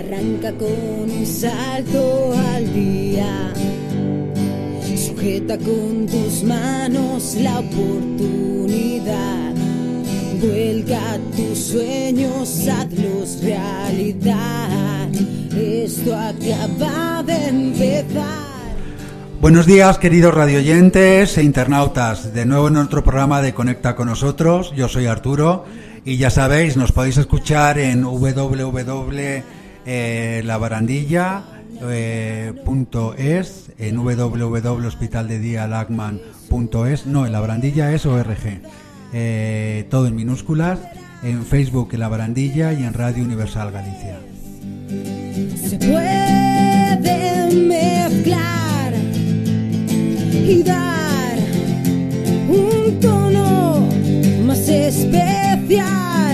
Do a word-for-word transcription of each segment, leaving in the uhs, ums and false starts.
Arranca con un salto al día. Sujeta con tus manos la oportunidad. Vuelca tus sueños, hazlos realidad. Esto acaba de empezar. Buenos días, queridos radioyentes e internautas. De nuevo en otro programa de Conecta con nosotros. Yo soy Arturo y ya sabéis, nos podéis escuchar en doble u doble u doble u punto la barandilla punto es, en doble u doble u doble u punto hospital de día lagman punto es, no, en La Barandilla es O R G, eh, todo en minúsculas, en Facebook en La Barandilla y en Radio Universal Galicia. Se puede mezclar y dar un tono más especial.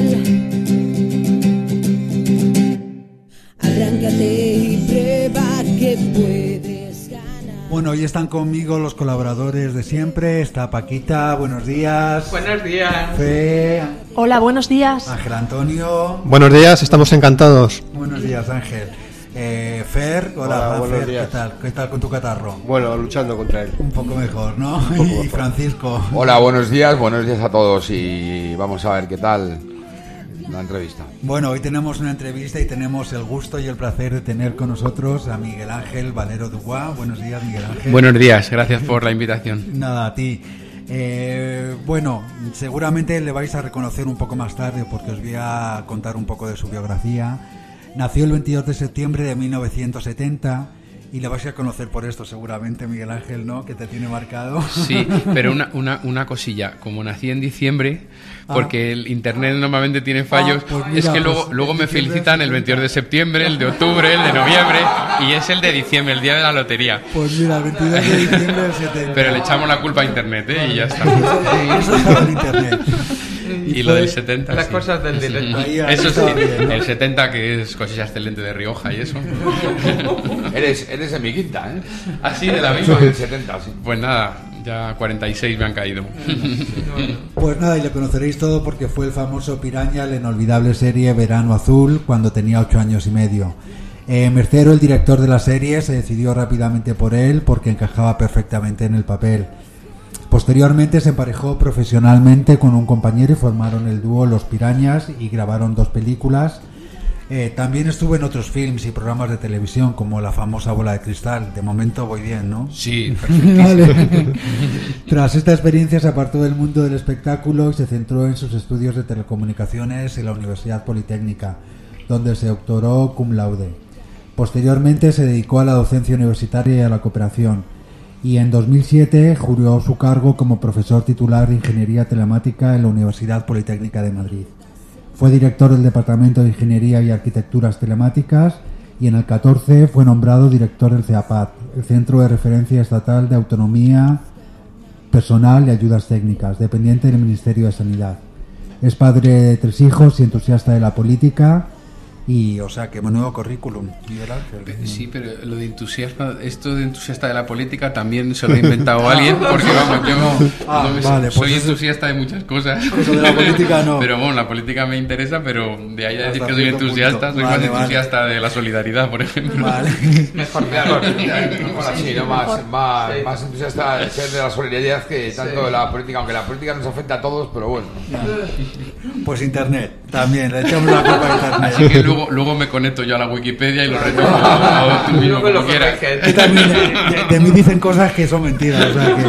Arráncate y prueba que puedes ganar. Bueno, hoy están conmigo los colaboradores de siempre. Está Paquita, buenos días. Buenos días. Fe. Hola, buenos días. Ángel Antonio. Buenos días, estamos encantados. Buenos días, Ángel. Eh, Fer, hola, hola buenos Fer, días. ¿qué tal? ¿Qué tal con tu catarro? Bueno, luchando contra él. Un poco mejor, ¿no? poco Y mejor. Francisco. Hola, buenos días, buenos días a todos y vamos a ver qué tal la entrevista. Bueno, hoy tenemos una entrevista y tenemos el gusto y el placer de tener con nosotros a Miguel Ángel Valero Dubois. Buenos días, Miguel Ángel. Buenos días, gracias por la invitación. Nada, a ti. Eh, bueno, seguramente le vais a reconocer un poco más tarde porque os voy a contar un poco de su biografía. Nació el veintidós de septiembre de mil novecientos setenta y le vais a conocer por esto seguramente, Miguel Ángel, ¿no? Que te tiene marcado. Sí, pero una, una, una cosilla, como nací en diciembre, porque ah. el internet normalmente tiene fallos, ah, pues mira, es que luego, pues luego me felicitan el veintidós de septiembre, el de octubre, el de noviembre y es el de diciembre, el día de la lotería. Pues mira, el veintidós de diciembre del setenta. Pero le echamos la culpa a internet, ¿eh? Y ya está. Sí, eso estaba en internet. Y, y lo del setenta, las sí. cosas del directo. Eso sí, bien, ¿no? El setenta que es cosilla excelente de Rioja y eso. Eres, eres de mi quinta, ¿eh? Así, de la misma. Soy del setenta, sí. Pues nada, ya cuarenta y seis me han caído. Pues nada, y le conoceréis todo porque fue el famoso Piraña, la inolvidable serie Verano Azul, cuando tenía ocho años y medio. Eh, Mercero, el director de la serie, se decidió rápidamente por él porque encajaba perfectamente en el papel. Posteriormente se emparejó profesionalmente con un compañero y formaron el dúo Los Pirañas y grabaron dos películas. Eh, también estuvo en otros films y programas de televisión como La famosa Bola de Cristal. De momento voy bien, ¿no? Sí, perfectísimo. Vale. Tras esta experiencia se apartó del mundo del espectáculo y se centró en sus estudios de telecomunicaciones en la Universidad Politécnica, donde se doctoró cum laude. Posteriormente se dedicó a la docencia universitaria y a la cooperación. Y en dos mil siete juró su cargo como profesor titular de Ingeniería Telemática en la Universidad Politécnica de Madrid. Fue director del Departamento de Ingeniería y Arquitecturas Telemáticas y en el catorce fue nombrado director del CEAPAT, el Centro de Referencia Estatal de Autonomía Personal y Ayudas Técnicas, dependiente del Ministerio de Sanidad. Es padre de tres hijos y entusiasta de la política. Y, o sea, que menudo currículum, Miguel Ángel. Sí, pero lo de entusiasmo, esto de entusiasta de la política también se lo ha inventado alguien, porque vamos, yo ah, no me, vale, soy pues entusiasta de muchas cosas. Eso de la política no. Pero bueno, la política me interesa, pero de ahí a decir Hasta que soy entusiasta, punto. soy Vale, más vale. entusiasta de la solidaridad, por ejemplo. Vale. Mejor, Claro, mejor. mejor así, ¿no? Más, más, Sí. más entusiasta de ser de la solidaridad que tanto Sí. de la política, aunque la política nos afecta a todos, pero bueno. Pues internet, también, le echamos la culpa a internet. Así que luego, luego me conecto yo a la Wikipedia y lo retomo o tú mismo Luego como lo quieras. corriges. Que también de, de- de mí dicen cosas que son mentiras, o sea que...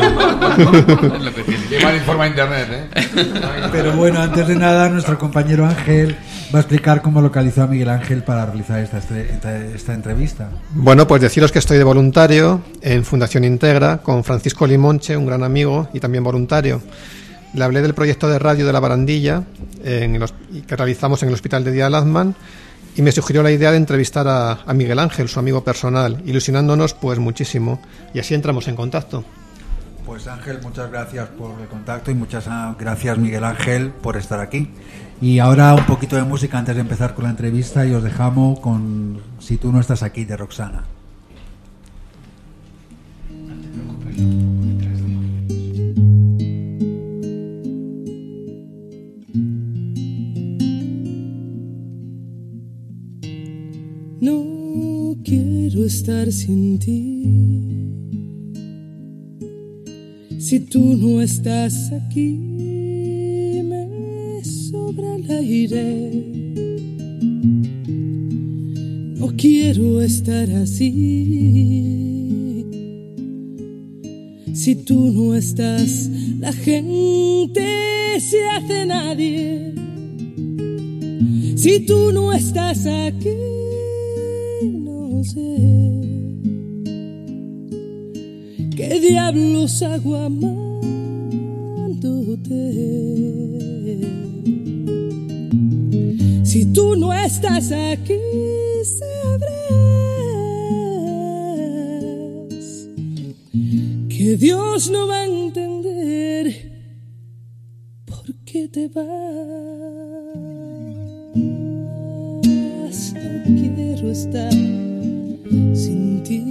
Es lo que tiene. Qué mal informa internet, ¿eh? Pero bueno, antes de nada, nuestro compañero Ángel va a explicar cómo localizó a Miguel Ángel para realizar esta, esta, esta entrevista. Bueno, pues deciros que estoy de voluntario en Fundación Integra con Francisco Limonche, un gran amigo y también voluntario. Le hablé del proyecto de radio de La Barandilla en el, que realizamos en el Hospital de Día Lagman y me sugirió la idea de entrevistar a, a Miguel Ángel, su amigo personal, ilusionándonos pues muchísimo. Y así entramos en contacto. Pues Ángel, muchas gracias por el contacto y muchas gracias, Miguel Ángel, por estar aquí. Y ahora un poquito de música antes de empezar con la entrevista y os dejamos con Si tú no estás aquí, de Roxana. No quiero estar sin ti. Si tú no estás aquí, me sobra el aire. No quiero estar así. Si tú no estás, la gente se hace nadie. Si tú no estás aquí, no sé qué diablos hago amándote. Si tú no estás aquí, sabrás que Dios no va a entender por qué te vas. No quiero estar sin ti.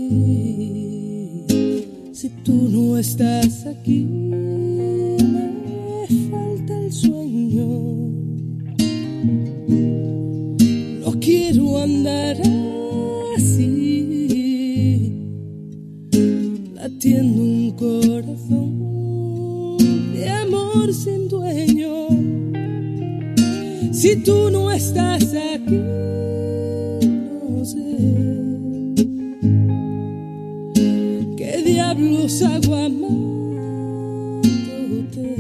Si tú no estás aquí, me falta el sueño. No quiero andar así, latiendo un corazón de amor sin dueño. Si tú no estás aquí, no sé qué diablos hago amándote.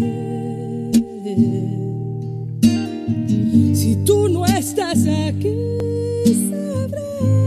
Si tú no estás aquí, sabrás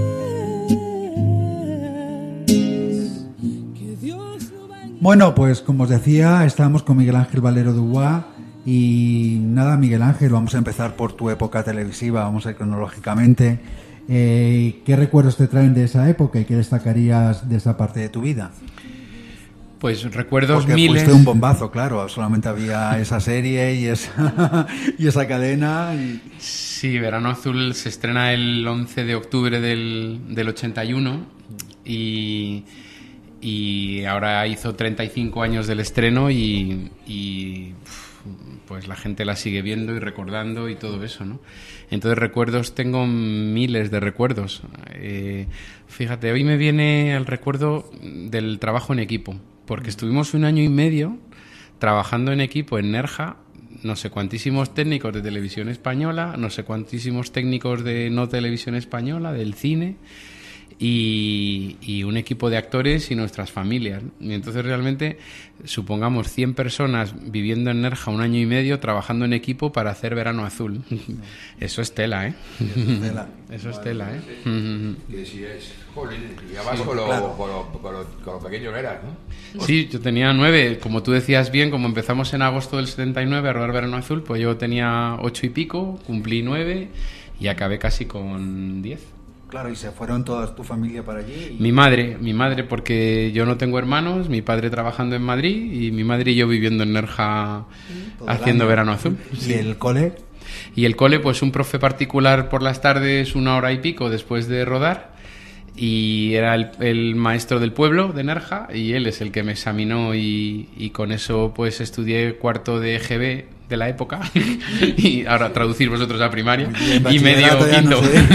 que Dios no va a... Bueno, pues como os decía, estamos con Miguel Ángel Valero Dubois. Y nada, Miguel Ángel, vamos a empezar por tu época televisiva, vamos a ir cronológicamente. Eh, ¿Qué recuerdos te traen de esa época y qué destacarías de esa parte de tu vida? Pues recuerdos Porque miles. fuiste un bombazo, claro, solamente había esa serie y esa, y esa cadena. Y... Sí, Verano Azul se estrena el once de octubre del, del ochenta y uno y, y ahora hizo treinta y cinco años del estreno y... y pues la gente la sigue viendo y recordando y todo eso, ¿no? Entonces recuerdos, tengo miles de recuerdos. Eh, fíjate, hoy me viene el recuerdo del trabajo en equipo, porque estuvimos un año y medio trabajando en equipo en Nerja, no sé cuantísimos técnicos de televisión española, no sé cuantísimos técnicos de no televisión española, del cine, y, y un equipo de actores y nuestras familias. Y entonces realmente, supongamos cien personas viviendo en Nerja un año y medio trabajando en equipo para hacer Verano Azul. Eso es tela, ¿eh? Eso es tela. Eso es tela, ¿eh? Que si es, jolín, y además con lo, claro. con, lo, con, lo, con lo pequeño que eras, ¿no? Sí, yo tenía nueve, como tú decías bien, como empezamos en agosto del setenta y nueve a rodar Verano Azul, pues yo tenía ocho y pico, cumplí nueve y acabé casi con diez. Claro, y se fueron toda tu familia para allí. Y... Mi madre, mi madre, porque yo no tengo hermanos, mi padre trabajando en Madrid y mi madre y yo viviendo en Nerja haciendo Verano Azul. ¿Y Sí. el cole? Y el cole, pues un profe particular por las tardes, una hora y pico después de rodar, y era el, el maestro del pueblo de Nerja y él es el que me examinó y, y con eso pues estudié cuarto de E G B de la época y ahora traducir vosotros a primaria Bien, y medio bachillerato ya quinto. no sé.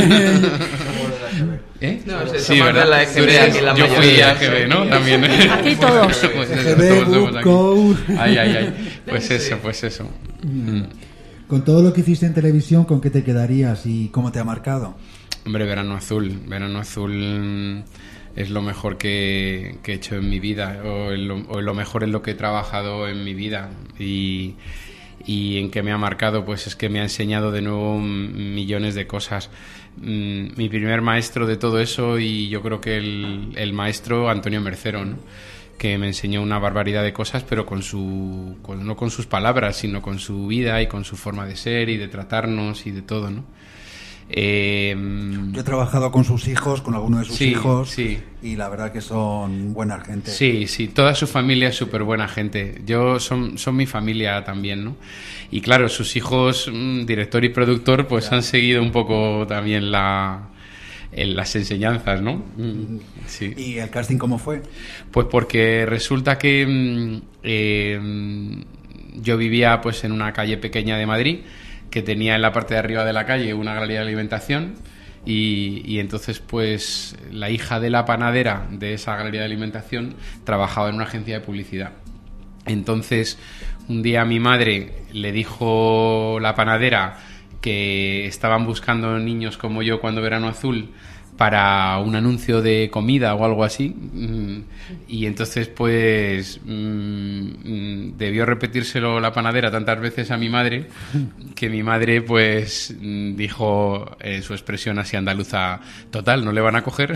¿Eh? No, se Sí, somos ¿verdad? de la E G B Tú eres- aquí la yo fui mayoría. a E G B, ¿no? También. Aquí todos. Pues eso, E G B, todos somos Book, aquí. Code. Ay, ay, ay. Pues eso, pues eso. Mm. Con todo lo que hiciste en televisión, ¿con qué te quedarías y cómo te ha marcado? Hombre, Verano Azul. Verano Azul mm, es lo mejor que, que he hecho en mi vida, o, en lo, o lo mejor en lo que he trabajado en mi vida. Y, y en qué me ha marcado, pues es que me ha enseñado de nuevo mm, millones de cosas. Mm, mi primer maestro de todo eso, y yo creo que el, el maestro Antonio Mercero, ¿no? Que me enseñó una barbaridad de cosas, pero con su con, no con sus palabras, sino con su vida y con su forma de ser y de tratarnos y de todo, ¿no? Eh, Yo he trabajado con sus hijos, con algunos de sus sí, hijos, sí. y la verdad que son buena gente. Sí, sí, toda su familia es súper buena gente. Yo son, son mi familia también, ¿no? Y claro, sus hijos, mmm, director y productor, pues ya han seguido un poco también la... en las enseñanzas, ¿no? Sí. ¿Y el casting cómo fue? Pues porque resulta que mm, eh, yo vivía pues en una calle pequeña de Madrid que tenía en la parte de arriba de la calle una galería de alimentación Y, y entonces pues la hija de la panadera de esa galería de alimentación trabajaba en una agencia de publicidad. Entonces un día mi madre le dijo la panadera que estaban buscando niños como yo cuando Verano Azul para un anuncio de comida o algo así, y entonces pues mmm, debió repetírselo la panadera tantas veces a mi madre que mi madre pues dijo eh, su expresión así andaluza: total, no le van a coger.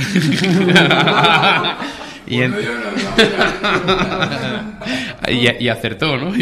y, en... y, y acertó, ¿no?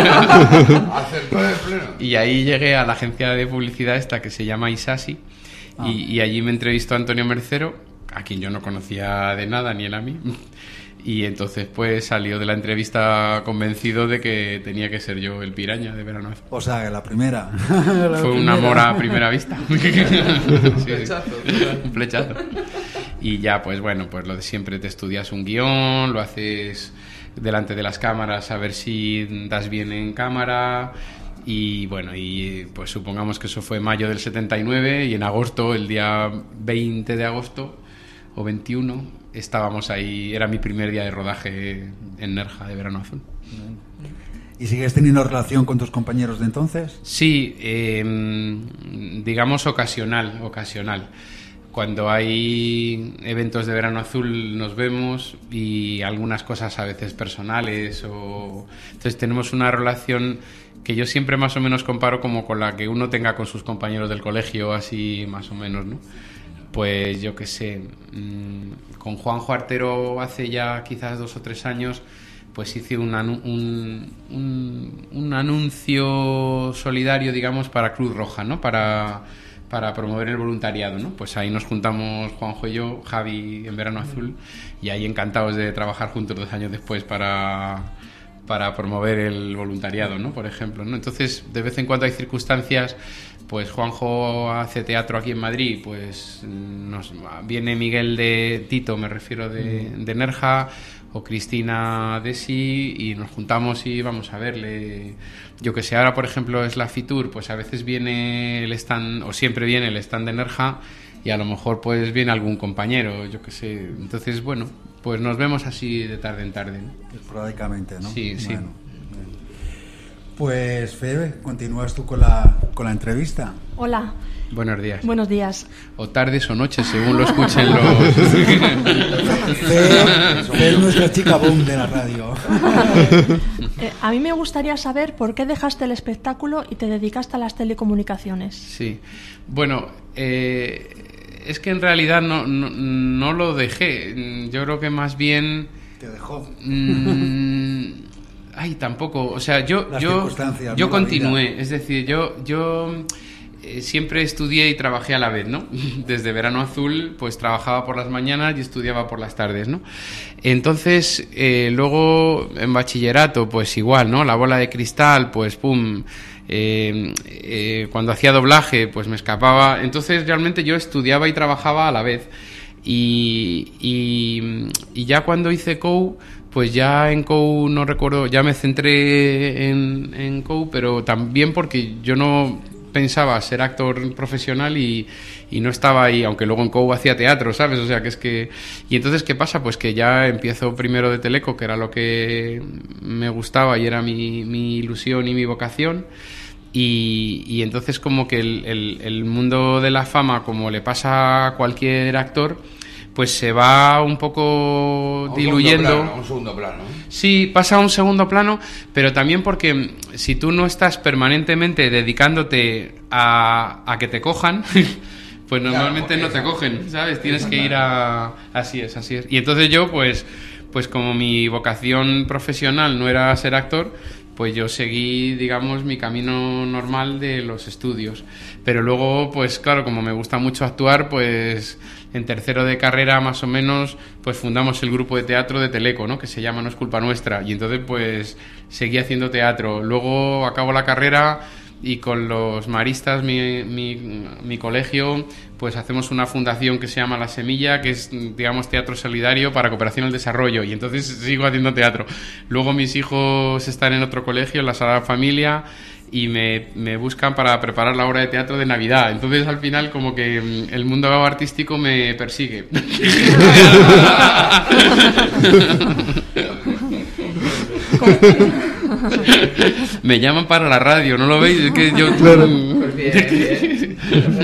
Acertó de pleno. Y ahí llegué a la agencia de publicidad esta que se llama Isasi. Ah. Y, y allí me entrevistó Antonio Mercero, a quien yo no conocía de nada, ni él a mí. Y entonces pues salió de la entrevista convencido de que tenía que ser yo el piraña de Verano Azul. O sea, que la primera. la Fue primera. un amor a primera vista. Un flechazo. Un flechazo. Y ya, pues bueno, pues lo de siempre, te estudias un guión, lo haces delante de las cámaras a ver si das bien en cámara. Y bueno, y pues supongamos que eso fue mayo del setenta y nueve, y en agosto, el día veinte de agosto o veintiuno, estábamos ahí. Era mi primer día de rodaje en Nerja de Verano Azul. ¿Y sigues teniendo relación con tus compañeros de entonces? Sí, eh, digamos ocasional, ocasional. Cuando hay eventos de Verano Azul nos vemos, y algunas cosas a veces personales, o entonces tenemos una relación que yo siempre más o menos comparo como con la que uno tenga con sus compañeros del colegio, así más o menos, ¿no? Pues yo qué sé, mmm, con Juanjo Artero hace ya quizás dos o tres años, pues hice un, anu- un, un, un anuncio solidario, digamos, para Cruz Roja, ¿no? Para, para promover el voluntariado, ¿no? Pues ahí nos juntamos Juanjo y yo, Javi en Verano Azul, y ahí encantados de trabajar juntos dos años después para... para promover el voluntariado, ¿no? Por ejemplo, ¿no? Entonces, de vez en cuando hay circunstancias, pues Juanjo hace teatro aquí en Madrid, pues nos viene Miguel de Tito, me refiero de, de Nerja, o Cristina Desi, y nos juntamos y vamos a verle. Yo que sé, ahora por ejemplo es la Fitur, pues a veces viene el stand, o siempre viene el stand de Nerja, y a lo mejor pues viene algún compañero, yo que sé. Entonces, bueno, pues nos vemos así de tarde en tarde, ¿no? Esporádicamente, ¿no? Sí, sí. Bueno, pues Febe, continúas tú con la, con la entrevista. Hola. Buenos días. Buenos días. O tardes o noches, según lo escuchen los... Febe, Febe es nuestra chica boom de la radio. eh, a mí me gustaría saber por qué dejaste el espectáculo y te dedicaste a las telecomunicaciones. Sí. Bueno, eh, es que en realidad no, no, no lo dejé. Yo creo que más bien... Te dejó. Mmm, ay, tampoco. O sea, yo, Las yo, circunstancias, yo ¿no? La continué. vida. Es decir, yo... yo siempre estudié y trabajé a la vez, ¿no? Desde Verano Azul, pues trabajaba por las mañanas y estudiaba por las tardes, ¿no? Entonces, eh, luego en bachillerato, pues igual, ¿no? La bola de cristal, pues pum, eh, eh, cuando hacía doblaje, pues me escapaba. Entonces, realmente yo estudiaba y trabajaba a la vez. Y, y, y ya cuando hice C O U, pues ya en C O U no recuerdo, ya me centré en, en C O U, pero también porque yo no pensaba ser actor profesional y, y no estaba ahí, aunque luego en C O U hacía teatro, ¿sabes? O sea, que es que... Y entonces, ¿qué pasa? Pues que ya empiezo primero de teleco, que era lo que me gustaba y era mi, mi ilusión y mi vocación, y, y entonces como que el, el, el mundo de la fama, como le pasa a cualquier actor, pues se va un poco diluyendo. A un segundo plano, a un segundo plano. Sí, pasa a un segundo plano, pero también porque si tú no estás permanentemente dedicándote a, a que te cojan, pues normalmente claro, no te esa, cogen, ¿sabes? Tienes esa, que ir a... Así es, así es. Y entonces yo, pues, pues como mi vocación profesional no era ser actor, pues yo seguí, digamos, mi camino normal de los estudios. Pero luego, pues claro, como me gusta mucho actuar, pues en tercero de carrera más o menos, pues fundamos el grupo de teatro de Teleco, ¿no? Que se llama No es culpa nuestra. Y entonces, pues seguí haciendo teatro. Luego acabo la carrera y con los maristas, mi, mi, mi colegio, pues hacemos una fundación que se llama La Semilla, que es, digamos, teatro solidario para cooperación al desarrollo, y entonces sigo haciendo teatro. Luego mis hijos están en otro colegio, en la Sagrada Familia, y me, me buscan para preparar la obra de teatro de Navidad. Entonces al final como que el mundo artístico me persigue. Me llaman para la radio, ¿no lo veis? Es que yo... Claro. Pues bien, bien.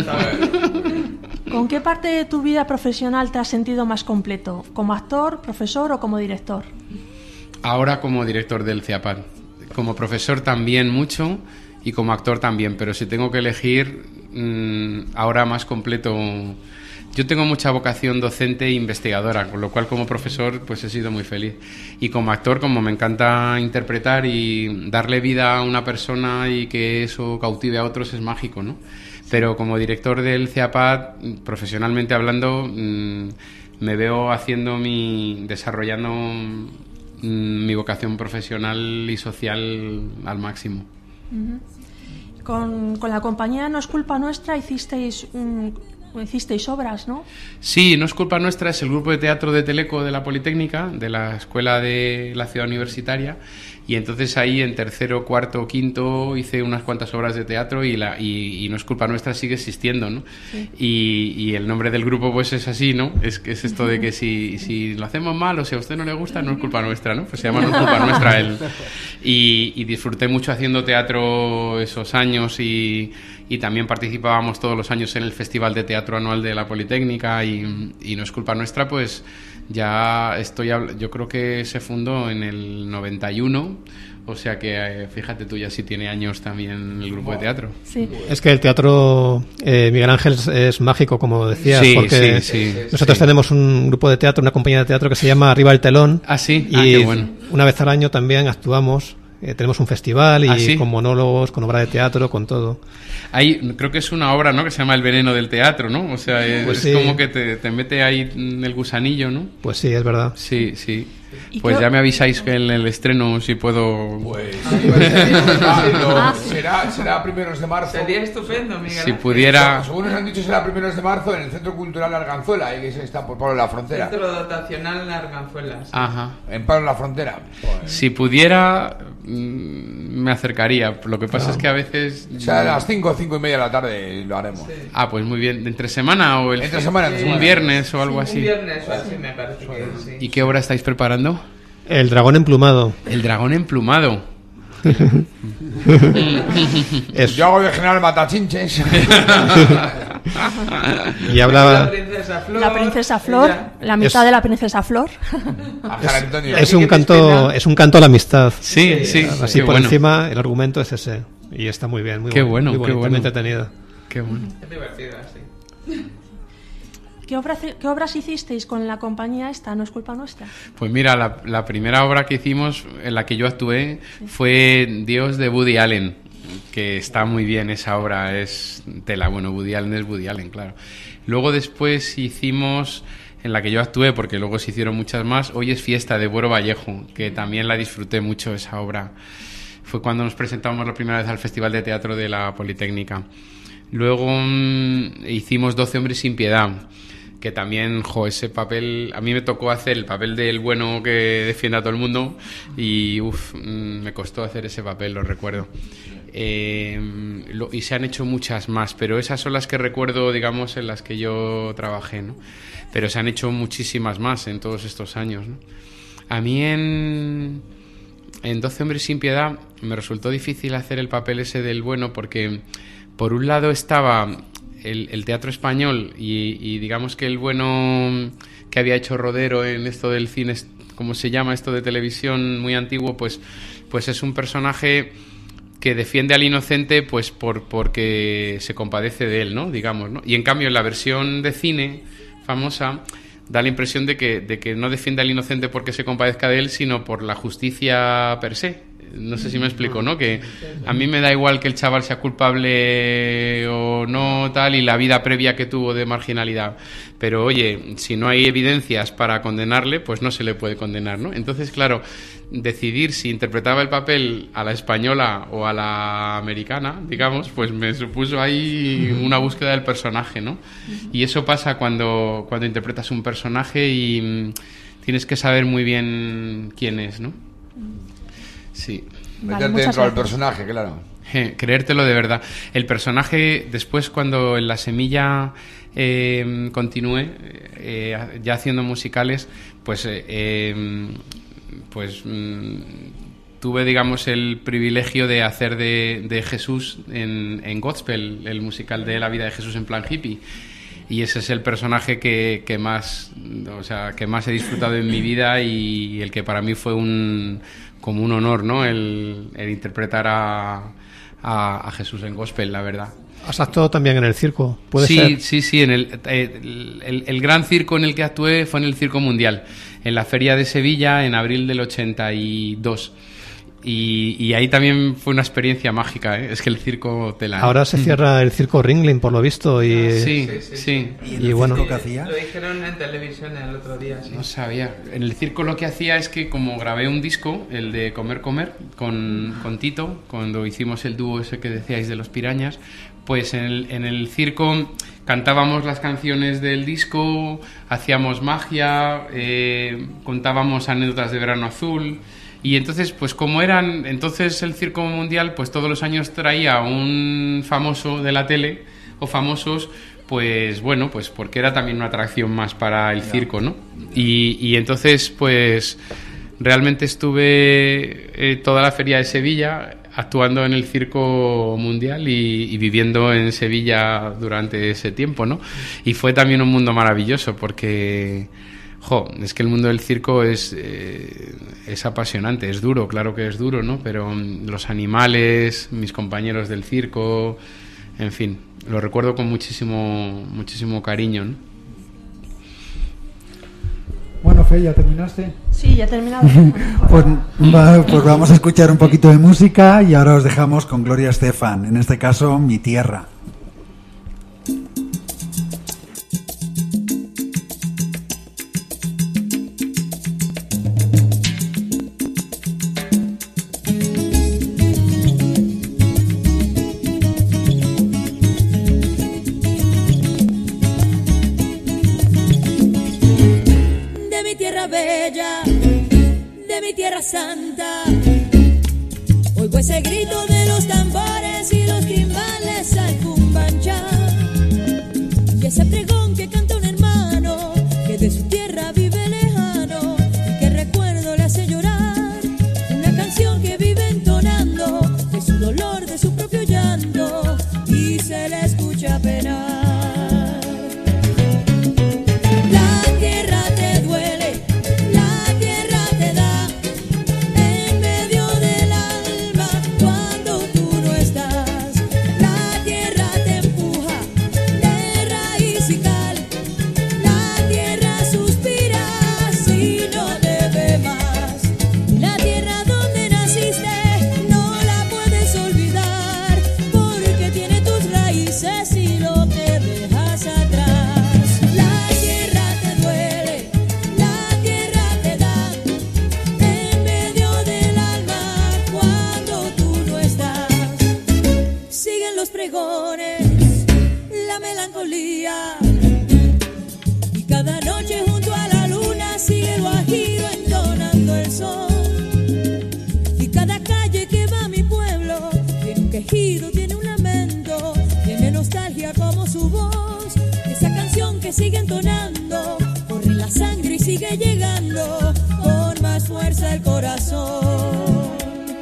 ¿Con qué parte de tu vida profesional te has sentido más completo? ¿Como actor, profesor o como director? Ahora como director del CEAPAD. Como profesor también mucho y como actor también, pero si tengo que elegir, mmm, ahora más completo. Yo tengo mucha vocación docente e investigadora, con lo cual como profesor pues he sido muy feliz. Y como actor, como me encanta interpretar y darle vida a una persona y que eso cautive a otros, es mágico, ¿no? Pero como director del CEAPAD, profesionalmente hablando, mmm, me veo haciendo mi... desarrollando mmm, mi vocación profesional y social al máximo. Uh-huh. Con, con la compañía No es culpa nuestra hicisteis un... hicisteis obras, ¿no? Sí, No es culpa nuestra es el grupo de teatro de Teleco de la Politécnica, de la Escuela de la Ciudad Universitaria, y entonces ahí en tercero, cuarto, quinto hice unas cuantas obras de teatro y, la, y, y No es culpa nuestra sigue existiendo, ¿no? Sí. Y, y el nombre del grupo pues es así, ¿no? Es, es esto de que si, si lo hacemos mal o si a usted no le gusta, no es culpa nuestra, ¿no? Pues se llama No es culpa nuestra él. Y, y disfruté mucho haciendo teatro esos años y, y también participábamos todos los años en el Festival de Teatro Anual de la Politécnica y, y No es culpa nuestra, pues ya estoy, yo creo que se fundó en el noventa y uno, o sea que fíjate tú, ya sí tiene años también el grupo de teatro. Sí. Es que el teatro, eh, Miguel Ángel, es, es mágico, como decías, sí, porque sí, sí, nosotros sí. tenemos un grupo de teatro, una compañía de teatro que se llama Arriba el Telón. Ah, sí, y ah, qué bueno. Una vez al año también actuamos. Eh, tenemos un festival y ¿Ah, sí? con monólogos, con obra de teatro, con todo. Hay, creo que es una obra, ¿no?, que se llama El veneno del teatro, ¿no? O sea, es, pues es sí. como que te, te mete ahí el gusanillo, ¿no? Pues sí, es verdad. Sí, sí. ¿Y Pues qué... ya me avisáis que en el estreno si puedo... Pues ah, será, será primeros de marzo. Sería estupendo, Miguel. Si pudiera... Según nos han dicho, será primeros de marzo en el Centro Cultural Arganzuela, ahí que está por Pablo de la Frontera. Centro dotacional Arganzuela. Sí. Ajá. En Pablo de la Frontera. Pues... Si pudiera, me acercaría. Lo que pasa no. es que a veces... O sea, a las cinco, cinco y media de la tarde lo haremos. Sí. Ah, pues muy bien. ¿Entre semana o el... Entre semana, entre un semana. viernes o algo Sí, así? Un viernes o así me parece que sí. ¿Y qué obra estáis preparando? El dragón emplumado. El dragón emplumado. Es... Yo hago de general Matachinches. Y hablaba... La princesa Flor. La princesa Flor, Ella... la mitad es... de la princesa Flor. es, es un canto, es un canto a la amistad. Sí, sí. Así qué por bueno. encima, el argumento es ese. Y está muy bien, muy qué bueno, bueno, muy qué bonito, bueno. muy entretenida. Qué bueno. Es divertida, sí. ¿Qué obras, ¿Qué obras hicisteis con la compañía esta? ¿No es culpa nuestra? Pues mira, la, la primera obra que hicimos, en la que yo actué, fue Dios de Woody Allen, que está muy bien esa obra, es tela. Bueno, Woody Allen es Woody Allen, claro. Luego después hicimos, en la que yo actué, porque luego se hicieron muchas más, Hoy es fiesta, de Buero Vallejo, que también la disfruté mucho esa obra. Fue cuando nos presentamos la primera vez al Festival de Teatro de la Politécnica. Luego mmm, hicimos Doce hombres sin piedad, que también, jo, ese papel, a mí me tocó hacer el papel del bueno que defiende a todo el mundo y uff, me costó hacer ese papel, lo recuerdo. Eh, lo, y se han hecho muchas más, pero esas son las que recuerdo, digamos, en las que yo trabajé, ¿no? Pero se han hecho muchísimas más en todos estos años, ¿no? A mí en, en Doce hombres sin piedad me resultó difícil hacer el papel ese del bueno porque, por un lado, estaba... El, el teatro español y, y digamos que el bueno que había hecho Rodero en esto del cine, ¿cómo se llama esto de televisión muy antiguo? Pues, pues es un personaje que defiende al inocente pues por porque se compadece de él, ¿no? Digamos, ¿no? Y en cambio en la versión de cine famosa da la impresión de que, de que no defiende al inocente porque se compadezca de él, sino por la justicia per se. No sé si me explico, ¿no? Que a mí me da igual que el chaval sea culpable o no, tal, y la vida previa que tuvo de marginalidad. Pero, oye, si no hay evidencias para condenarle, pues no se le puede condenar, ¿no? Entonces, claro, decidir si interpretaba el papel a la española o a la americana, digamos, pues me supuso ahí una búsqueda del personaje, ¿no? Y eso pasa cuando, cuando interpretas un personaje y tienes que saber muy bien quién es, ¿no? Sí. Meterte vale, dentro del personaje, claro. Eh, creértelo de verdad. El personaje, después cuando en La Semilla eh, continué eh, ya haciendo musicales, pues eh, eh, pues mm, tuve, digamos, el privilegio de hacer de, de Jesús en, en Gospel, el musical de la vida de Jesús en plan hippie. Y ese es el personaje que, que más, o sea, que más he disfrutado en mi vida y el que para mí fue un como un honor, ¿no? El, el interpretar a, a, a Jesús en Gospel, la verdad. ¿Has actuado también en el circo? ¿Puede sí, ser? sí, sí. En el, el, el, el gran circo en el que actué fue en el Circo Mundial, en la Feria de Sevilla, en abril del ochenta y dos. Y, y ahí también fue una experiencia mágica, ¿eh? Es que el circo te la... Ahora se cierra el circo Ringling, por lo visto, y... Sí, Sí, sí, sí. ¿Y, Y el bueno. circo que hacía? Lo dijeron en televisión el otro día, sí. No sabía. En el circo lo que hacía es que, como grabé un disco, el de Comer Comer, con, con Tito, cuando hicimos el dúo ese que decíais de los Pirañas, pues en el, en el circo cantábamos las canciones del disco, hacíamos magia, eh, contábamos anécdotas de Verano Azul. Y entonces, pues como eran, entonces el Circo Mundial, pues todos los años traía un famoso de la tele, o famosos, pues bueno, pues porque era también una atracción más para el circo, ¿no? Y, y entonces, pues realmente estuve eh, toda la feria de Sevilla actuando en el Circo Mundial y, y viviendo en Sevilla durante ese tiempo, ¿no? Y fue también un mundo maravilloso porque... Jo, es que el mundo del circo es, eh, es apasionante, es duro, claro que es duro, ¿no? Pero um, los animales, mis compañeros del circo, en fin, lo recuerdo con muchísimo, muchísimo cariño, ¿no? Bueno, Fe, ¿ya terminaste? Sí, ya he terminado. Pues, va- pues vamos a escuchar un poquito de música y ahora os dejamos con Gloria Estefan, en este caso, Mi Tierra. De mi tierra bella, de mi tierra santa, oigo ese grito de los tambores y los timbales al cumbanchá, y ese pregón que canta un hermano que de su tierra vive lejano y que recuerdo le hace llorar, una canción que vive entonando de su dolor, de su propio llanto, y se le escucha penar. La tierra te duele, la tierra te da en medio del alma cuando tú no estás. La tierra te empuja de raíz y cal, la tierra suspira si no te ve más. La tierra donde naciste no la puedes olvidar porque tiene tus raíces y lo que dejas atrás. La tierra te duele, la tierra te da en medio del alma cuando tú no estás. Siguen los pregones, la melancolía, y cada noche junto a la luna sigue el guajiro entonando el sol. Y cada calle que va a mi pueblo tiene un quejido, tiene un lamento, tiene nostalgia como su voz. Esa canción que sigue entonando, corre en la sangre y sigue llegando con más fuerza el corazón.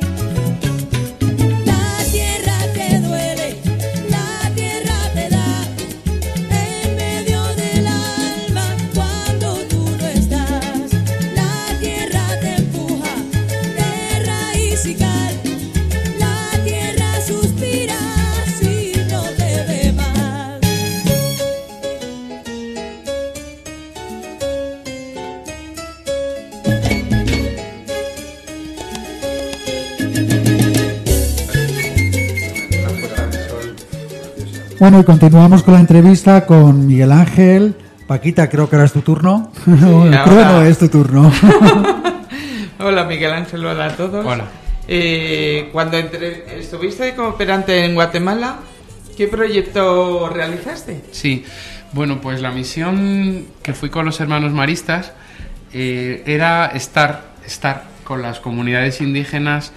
La tierra te duele, la tierra te da en medio del alma cuando tú no estás. La tierra te empuja de raíz y cal, la tierra suspira si no te ve más. Bueno, y continuamos con la entrevista con Miguel Ángel. Paquita, creo que ahora es tu turno. El ahora- crono es tu turno. Hola Miguel Ángel, hola a todos. Hola. Eh, cuando entre- estuviste como operante en Guatemala, ¿qué proyecto realizaste? Sí, bueno, pues la misión que fui con los hermanos maristas eh, era estar, estar con las comunidades indígenas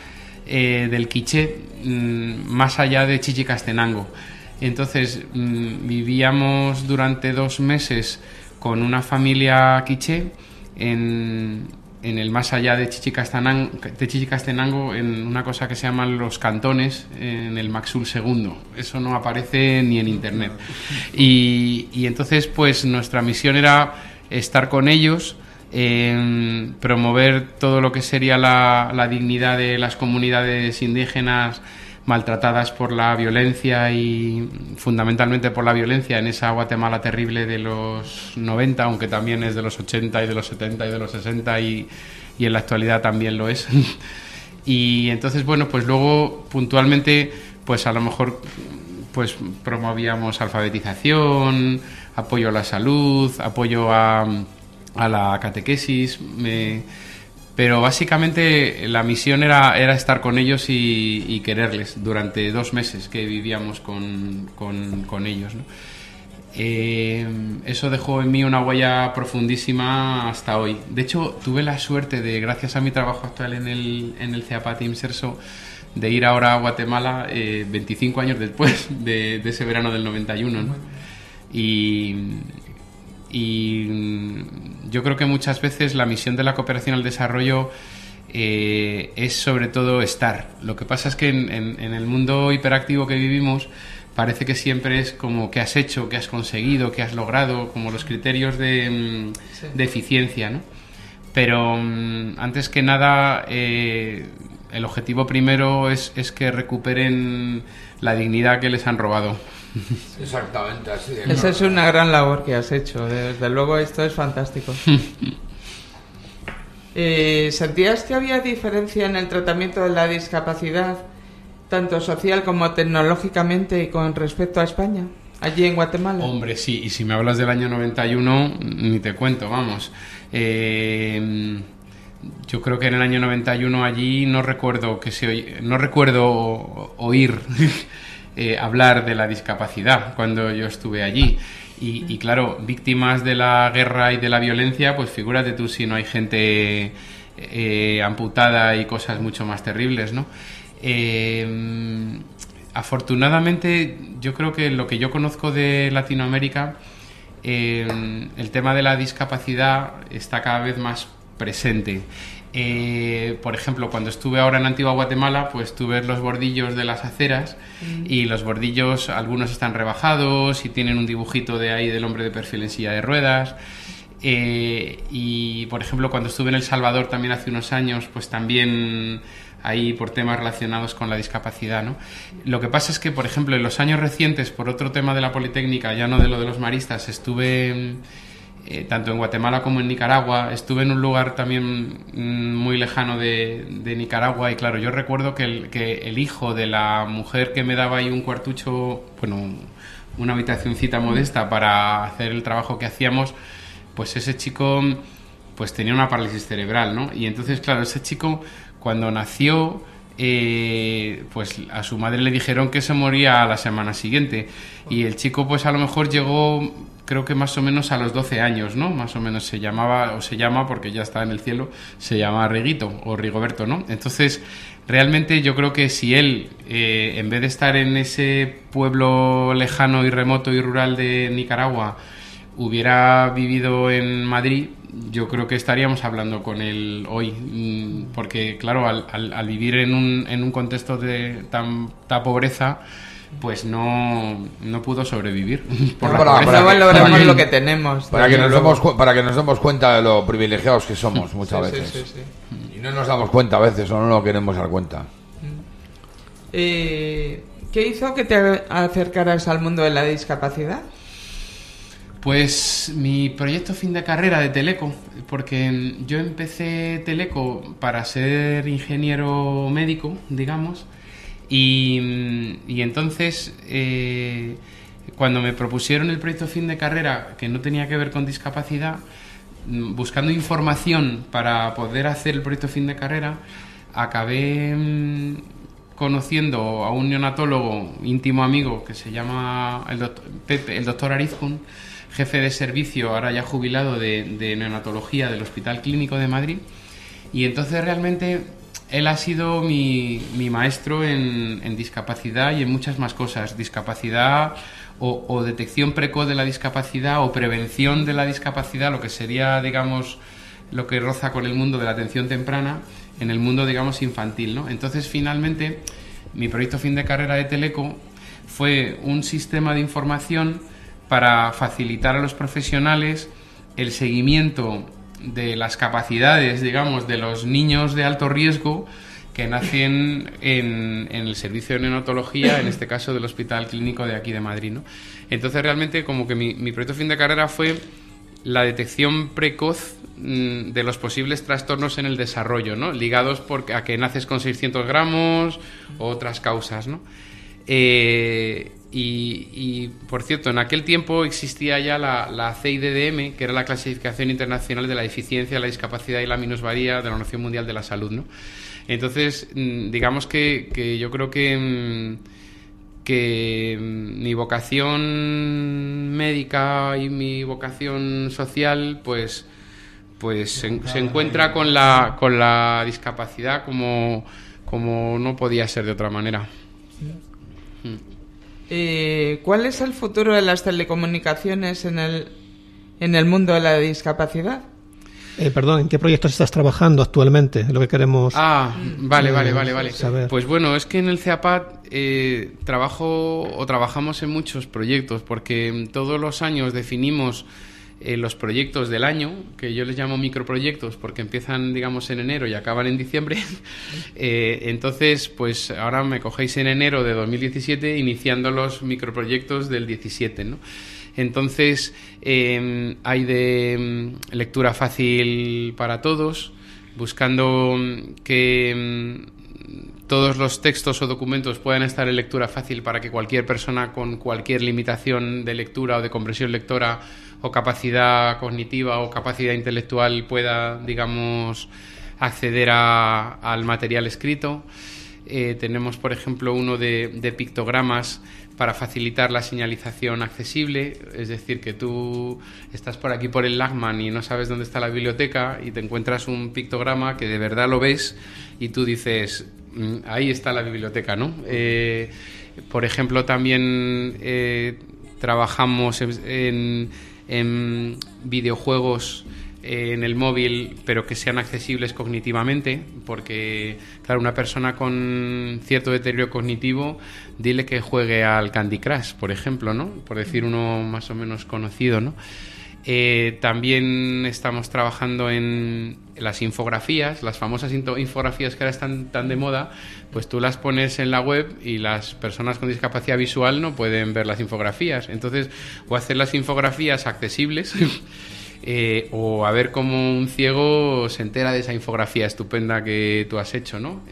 eh, del quiché mmm, más allá de Chichicastenango. Entonces mmm, vivíamos durante dos meses con una familia quiché en, en el más allá de Chichicastenango, de Chichicastenango, en una cosa que se llaman los cantones, en el Maxul segundo. Eso no aparece ni en internet. Y, y entonces pues nuestra misión era estar con ellos, eh, promover todo lo que sería la, la dignidad de las comunidades indígenas maltratadas por la violencia y fundamentalmente por la violencia en esa Guatemala terrible de los noventa, aunque también es de los ochenta y de los setenta y de los sesenta y, y en la actualidad también lo es. Y entonces, bueno, pues luego puntualmente, pues a lo mejor pues promovíamos alfabetización, apoyo a la salud, apoyo a, a la catequesis, me... Pero básicamente la misión era, era estar con ellos y, y quererles durante dos meses que vivíamos con, con, con ellos, ¿no? Eh, eso dejó en mí una huella profundísima hasta hoy. De hecho, tuve la suerte de, gracias a mi trabajo actual en el, en el CEAPAT IMSERSO, de ir ahora a Guatemala eh, veinticinco años después de, de ese verano del noventa y uno, ¿no? Y... Y yo creo que muchas veces la misión de la cooperación al desarrollo eh, es sobre todo estar. Lo que pasa es que en, en, en el mundo hiperactivo que vivimos parece que siempre es como qué has hecho, qué has conseguido, qué has logrado, como los criterios de, sí. de eficiencia, ¿no? Pero antes que nada eh, el objetivo primero es, es que recuperen la dignidad que les han robado. Exactamente, así de Esa claro. es una gran labor que has hecho, desde luego esto es fantástico. eh, ¿Sentías que había diferencia en el tratamiento de la discapacidad, tanto social como tecnológicamente, con respecto a España, allí en Guatemala? Hombre, sí, y si me hablas del año noventa y uno, ni te cuento, vamos. Eh, yo creo que en el año noventa y uno allí no recuerdo que se oy- no recuerdo oír Eh, hablar de la discapacidad cuando yo estuve allí y, y claro, víctimas de la guerra y de la violencia, pues figúrate tú si no hay gente eh, amputada y cosas mucho más terribles, ¿no? Eh, afortunadamente yo creo que lo que yo conozco de Latinoamérica, eh, el tema de la discapacidad está cada vez más presente. Eh, por ejemplo, cuando estuve ahora en Antigua Guatemala, pues tuve los bordillos de las aceras mm. y los bordillos, algunos están rebajados y tienen un dibujito de ahí del hombre de perfil en silla de ruedas. Eh, y, por ejemplo, cuando estuve en El Salvador también hace unos años, pues también ahí por temas relacionados con la discapacidad, ¿no? Lo que pasa es que, por ejemplo, en los años recientes, por otro tema de la Politécnica, ya no de lo de los maristas, estuve... Eh, tanto en Guatemala como en Nicaragua. Estuve en un lugar también mmm, muy lejano de, de Nicaragua y claro, yo recuerdo que el, que el hijo de la mujer que me daba ahí un cuartucho, bueno, una habitacioncita modesta para hacer el trabajo que hacíamos, pues ese chico pues tenía una parálisis cerebral, ¿no? Y entonces, claro, ese chico cuando nació, eh, pues a su madre le dijeron que se moría a la semana siguiente y el chico pues a lo mejor llegó, creo que más o menos a los doce años, ¿no? Más o menos se llamaba, o se llama, porque ya está en el cielo, se llama Riguito o Rigoberto, ¿no? Entonces, realmente yo creo que si él, eh, en vez de estar en ese pueblo lejano y remoto y rural de Nicaragua, hubiera vivido en Madrid, yo creo que estaríamos hablando con él hoy, porque claro, al, al, al vivir en un, en un contexto de tanta pobreza, pues no, no pudo sobrevivir. Por no, la para, para, para, logramos para que, lo que tenemos. Para que, nos demos, para que nos demos cuenta de lo privilegiados que somos muchas sí, veces. Sí, sí, sí. Y no nos damos cuenta a veces, o no lo queremos dar cuenta. Eh, ¿Qué hizo que te acercaras al mundo de la discapacidad? Pues mi proyecto fin de carrera de Teleco, porque yo empecé Teleco para ser ingeniero médico, digamos, y, y entonces eh, cuando me propusieron el proyecto fin de carrera, que no tenía que ver con discapacidad, buscando información para poder hacer el proyecto fin de carrera, acabé mmm, conociendo a un neonatólogo íntimo amigo que se llama el doctor, Pepe, el doctor Arizcún, jefe de servicio, ahora ya jubilado, de, de neonatología del Hospital Clínico de Madrid. Y entonces realmente él ha sido mi, mi maestro en, en discapacidad y en muchas más cosas. Discapacidad o, o detección precoz de la discapacidad o prevención de la discapacidad, lo que sería, digamos, lo que roza con el mundo de la atención temprana en el mundo, digamos, infantil, ¿no? Entonces, finalmente, mi proyecto fin de carrera de Teleco fue un sistema de información para facilitar a los profesionales el seguimiento de las capacidades, digamos, de los niños de alto riesgo que nacen en, en el servicio de neonatología, en este caso del Hospital Clínico de aquí de Madrid, ¿no? Entonces, realmente, como que mi, mi proyecto fin de carrera fue la detección precoz mmm, de los posibles trastornos en el desarrollo, ¿no? Ligados por, a que naces con seiscientos gramos o otras causas, ¿no? Eh, y, y, por cierto, en aquel tiempo existía ya la, la C I D D M, que era la Clasificación Internacional de la Deficiencia, la Discapacidad y la Minusvalía de la Organización Mundial de la Salud, ¿no? Entonces, digamos que, que yo creo que, que mi vocación médica y mi vocación social, pues, pues se, se encuentra con la, con la discapacidad como, como no podía ser de otra manera. Eh, ¿Cuál es el futuro de las telecomunicaciones en el, en el mundo de la discapacidad? Eh, perdón, ¿en qué proyectos estás trabajando actualmente? Es lo que queremos Ah, vale, eh, vale, vale, vale. saber. Pues bueno, es que en el CEAPAT eh, trabajo o trabajamos en muchos proyectos, porque todos los años definimos eh, los proyectos del año, que yo les llamo microproyectos, porque empiezan, digamos, en enero y acaban en diciembre. eh, entonces, pues ahora me cogéis en enero de dos mil diecisiete iniciando los microproyectos del diecisiete, ¿no? Entonces, eh, hay de mm, lectura fácil para todos, buscando que mm, todos los textos o documentos puedan estar en lectura fácil para que cualquier persona con cualquier limitación de lectura o de comprensión lectora o capacidad cognitiva o capacidad intelectual pueda, digamos, acceder a, al material escrito. Eh, tenemos, por ejemplo, uno de, de pictogramas para facilitar la señalización accesible, es decir, que tú estás por aquí por el Lachman y no sabes dónde está la biblioteca y te encuentras un pictograma que de verdad lo ves y tú dices, ahí está la biblioteca, ¿no? Eh, por ejemplo, también eh, trabajamos en, en videojuegos en el móvil, pero que sean accesibles cognitivamente, porque, claro, una persona con cierto deterioro cognitivo, dile que juegue al Candy Crush, por ejemplo, ¿no? Por decir uno más o menos conocido, ¿no? Eh, también estamos trabajando en las infografías, las famosas infografías que ahora están tan de moda, pues tú las pones en la web y las personas con discapacidad visual no pueden ver las infografías. Entonces, o hacer las infografías accesibles Eh, o a ver cómo un ciego se entera de esa infografía estupenda que tú has hecho, ¿no?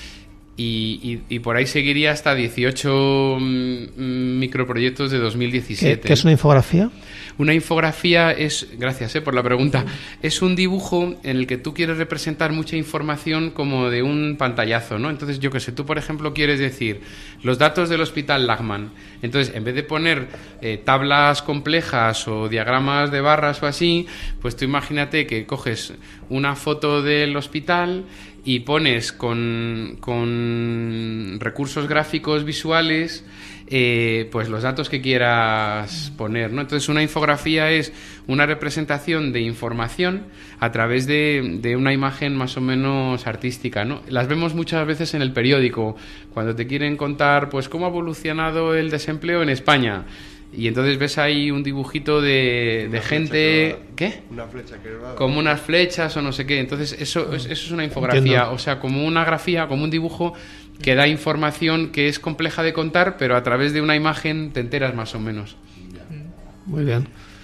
Y, y, y por ahí seguiría hasta dieciocho mm, microproyectos de dos mil diecisiete. ¿Qué, ¿Qué es una infografía? Una infografía es, gracias eh, por la pregunta, es un dibujo en el que tú quieres representar mucha información como de un pantallazo, ¿no? Entonces, yo qué sé, tú, por ejemplo, quieres decir los datos del Hospital Lachman. Entonces, en vez de poner eh, tablas complejas o diagramas de barras o así, pues tú imagínate que coges una foto del hospital y pones con, con recursos gráficos visuales eh, pues los datos que quieras poner, ¿no? Entonces, una infografía es una representación de información a través de, de una imagen más o menos artística, ¿no? Las vemos muchas veces en el periódico, cuando te quieren contar pues cómo ha evolucionado el desempleo en España. Y entonces ves ahí un dibujito de, de gente... ¿Qué? Una flecha que va... Como unas flechas o no sé qué. Entonces eso, eso es una infografía. Entiendo. O sea, como una grafía, como un dibujo que da información que es compleja de contar, pero a través de una imagen te enteras más o menos. Muy bien.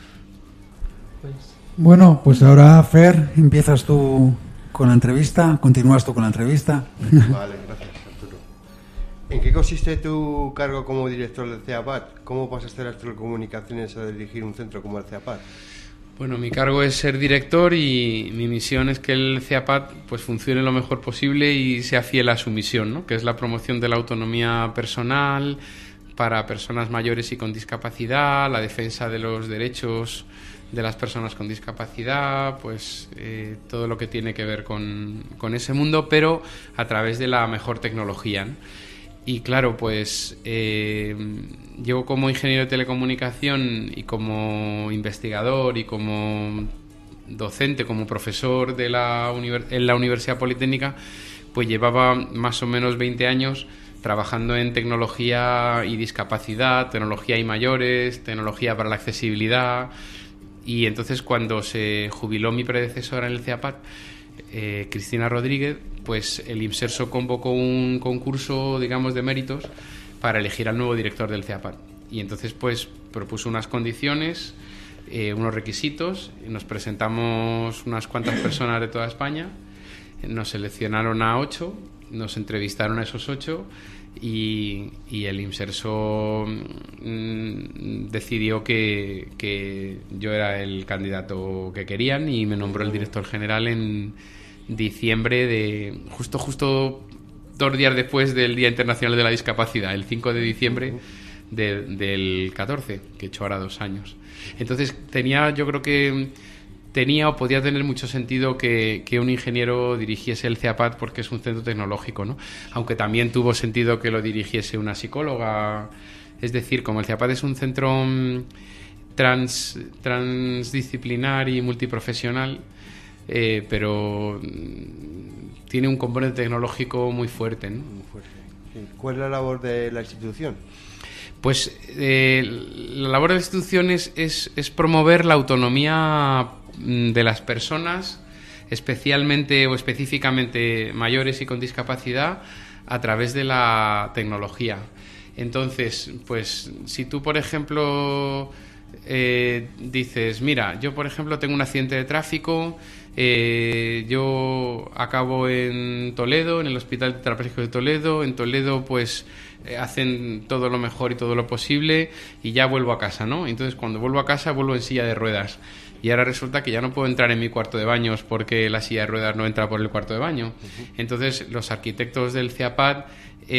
Bueno, pues ahora, Fer, empiezas tú con la entrevista, continúas tú con la entrevista. Vale, gracias, Arturo. ¿En qué consiste tu cargo como director del CEAPAT? ¿Cómo pasaste de las telecomunicaciones a dirigir un centro como el CEAPAT? Bueno, mi cargo es ser director y mi misión es que el CEAPAT pues funcione lo mejor posible y sea fiel a su misión, ¿no? Que es la promoción de la autonomía personal para personas mayores y con discapacidad, la defensa de los derechos de las personas con discapacidad, pues eh, todo lo que tiene que ver con, con ese mundo, pero a través de la mejor tecnología, ¿no? Y claro, pues eh, yo como ingeniero de telecomunicación y como investigador y como docente, como profesor de la univers- en la Universidad Politécnica, pues llevaba más o menos veinte años trabajando en tecnología y discapacidad, tecnología y mayores, tecnología para la accesibilidad. Y entonces cuando se jubiló mi predecesora en el CEAPAT, eh, Cristina Rodríguez, pues el IMSERSO convocó un concurso, digamos, de méritos para elegir al nuevo director del CEAPAT. Y entonces pues propuso unas condiciones, eh, unos requisitos, y nos presentamos unas cuantas personas de toda España, nos seleccionaron a ocho, nos entrevistaron a esos ocho y, y el IMSERSO mmm, decidió que, que yo era el candidato que querían y me nombró el director general en diciembre de justo justo dos días después del Día Internacional de la Discapacidad, el cinco de diciembre de, del catorce, que he hecho ahora dos años. Entonces tenía, yo creo que tenía o podía tener mucho sentido que, que un ingeniero dirigiese el CEAPAT porque es un centro tecnológico, ¿no? Aunque también tuvo sentido que lo dirigiese una psicóloga. Es decir, como el CEAPAT es un centro trans, transdisciplinar y multiprofesional, eh, pero tiene un componente tecnológico muy fuerte, ¿no? Muy fuerte. ¿Cuál es la labor de la institución? Pues eh, la labor de la institución es, es, es promover la autonomía de las personas, especialmente o específicamente mayores y con discapacidad, a través de la tecnología. Entonces, pues si tú, por ejemplo, eh, dices, mira, yo, por ejemplo, tengo un accidente de tráfico, eh, yo acabo en Toledo, en el Hospital Tetrapléjico de Toledo, en Toledo, pues eh, hacen todo lo mejor y todo lo posible y ya vuelvo a casa, ¿no? Entonces, cuando vuelvo a casa, vuelvo en silla de ruedas. Y ahora resulta que ya no puedo entrar en mi cuarto de baños porque la silla de ruedas no entra por el cuarto de baño. Entonces, los arquitectos del CEAPAT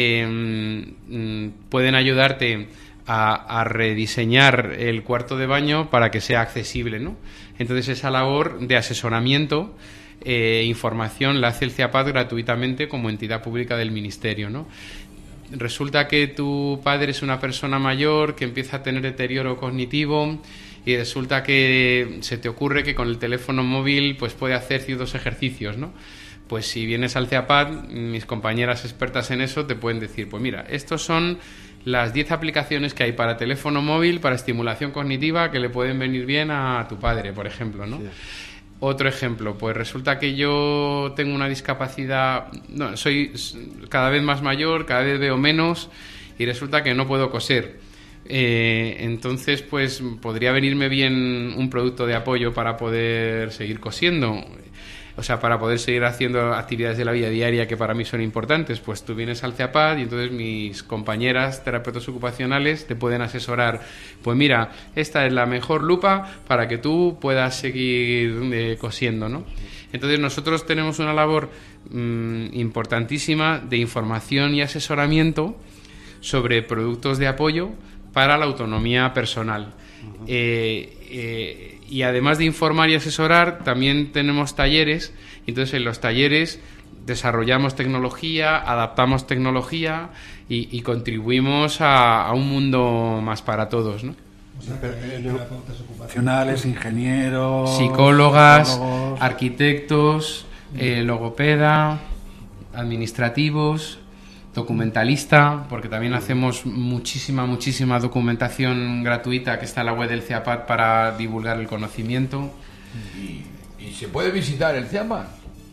eh, pueden ayudarte a, a rediseñar el cuarto de baño para que sea accesible, ¿no? Entonces, esa labor de asesoramiento e eh, información la hace el CEAPAT gratuitamente como entidad pública del Ministerio, ¿no? Resulta que tu padre es una persona mayor que empieza a tener deterioro cognitivo y resulta que se te ocurre que con el teléfono móvil pues puede hacer ciertos ejercicios, ¿no? Pues si vienes al CEAPAT, mis compañeras expertas en eso te pueden decir, pues mira, estos son las diez aplicaciones que hay para teléfono móvil, para estimulación cognitiva, que le pueden venir bien a tu padre, por ejemplo, ¿no? Sí. Otro ejemplo, pues resulta que yo tengo una discapacidad, no, soy cada vez más mayor, cada vez veo menos y resulta que no puedo coser. Eh, entonces, pues podría venirme bien un producto de apoyo para poder seguir cosiendo, o sea, para poder seguir haciendo actividades de la vida diaria que para mí son importantes. Pues tú vienes al CEAPAT y entonces mis compañeras terapeutas ocupacionales te pueden asesorar. Pues mira, esta es la mejor lupa para que tú puedas seguir eh, cosiendo, ¿no? Entonces nosotros tenemos una labor mmm, importantísima de información y asesoramiento sobre productos de apoyo para la autonomía personal. Uh-huh. eh, eh, y además de informar y asesorar, también tenemos talleres. Entonces en los talleres desarrollamos tecnología, adaptamos tecnología y, y contribuimos a, a un mundo más para todos, ¿no? O sea, terapeutas ocupacionales, ingenieros, psicólogas, psicólogos, arquitectos, eh, logopeda, administrativos, documentalista, porque también hacemos muchísima, muchísima documentación gratuita que está en la web del CEAPAT para divulgar el conocimiento. ¿Y, y se puede visitar el CEAPAT?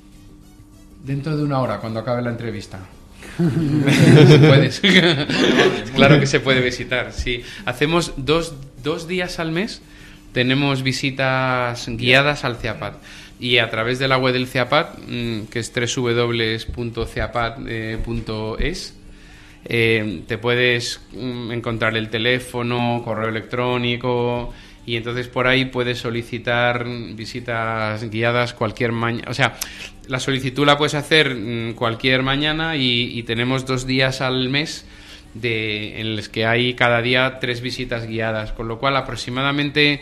Dentro de una hora, cuando acabe la entrevista. Puedes. Claro que se puede visitar, sí. Hacemos dos, dos días al mes, tenemos visitas guiadas al CEAPAT. Y a través de la web del CEAPAT, que es doble u doble u doble u punto ceapat punto es, eh, te puedes encontrar el teléfono, correo electrónico, y entonces por ahí puedes solicitar visitas guiadas cualquier mañana. O sea, la solicitud la puedes hacer cualquier mañana y, y tenemos dos días al mes de, en los que hay cada día tres visitas guiadas, con lo cual aproximadamente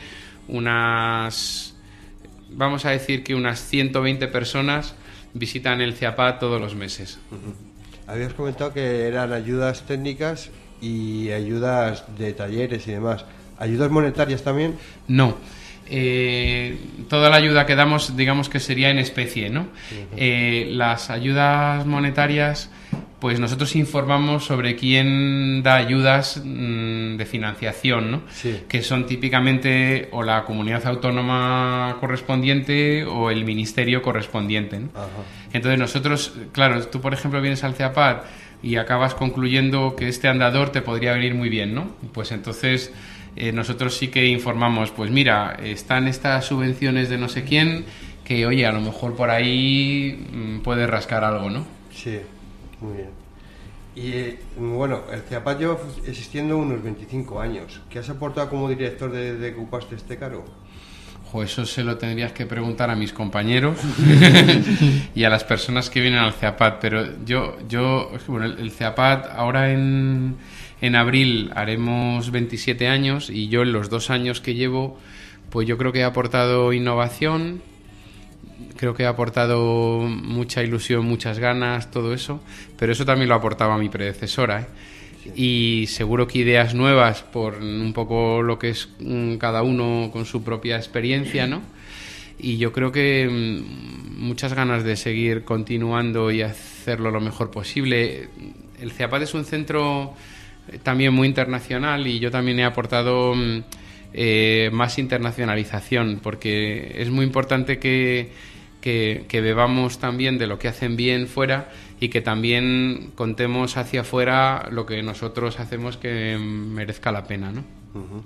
unas, vamos a decir que unas ciento veinte personas visitan el CEAPAT todos los meses. Uh-huh. Habías comentado que eran ayudas técnicas y ayudas de talleres y demás. ¿Ayudas monetarias también? No. Eh, toda la ayuda que damos, digamos que sería en especie, ¿no? Uh-huh. Eh, las ayudas monetarias, pues nosotros informamos sobre quién da ayudas mmm, de financiación, ¿no? Sí. Que son típicamente o la comunidad autónoma correspondiente o el ministerio correspondiente, ¿no? Uh-huh. Entonces nosotros, claro, tú por ejemplo vienes al CEAPAT y acabas concluyendo que este andador te podría venir muy bien, ¿no? Pues entonces eh, nosotros sí que informamos, pues mira, están estas subvenciones de no sé quién, que oye, a lo mejor por ahí mmm, puedes rascar algo, ¿no? Sí. Muy bien. Y eh, bueno, el CEAPAT lleva existiendo unos veinticinco años. ¿Qué has aportado como director desde de que ocupaste este cargo? Jo, eso se lo tendrías que preguntar a mis compañeros y a las personas que vienen al CEAPAT. Pero yo, yo bueno, el, el CEAPAT ahora en, en abril haremos veintisiete años y yo en los dos años que llevo, pues yo creo que he aportado innovación. Creo que ha aportado mucha ilusión, muchas ganas, todo eso, pero eso también lo aportaba mi predecesora, ¿eh? Sí. Y seguro que ideas nuevas por un poco lo que es um, cada uno con su propia experiencia, ¿no? Y yo creo que um, muchas ganas de seguir continuando y hacerlo lo mejor posible. El CEAPAT es un centro también muy internacional y yo también he aportado um, eh, más internacionalización, porque es muy importante que Que, que bebamos también de lo que hacen bien fuera y que también contemos hacia afuera lo que nosotros hacemos que merezca la pena, ¿no? Uh-huh.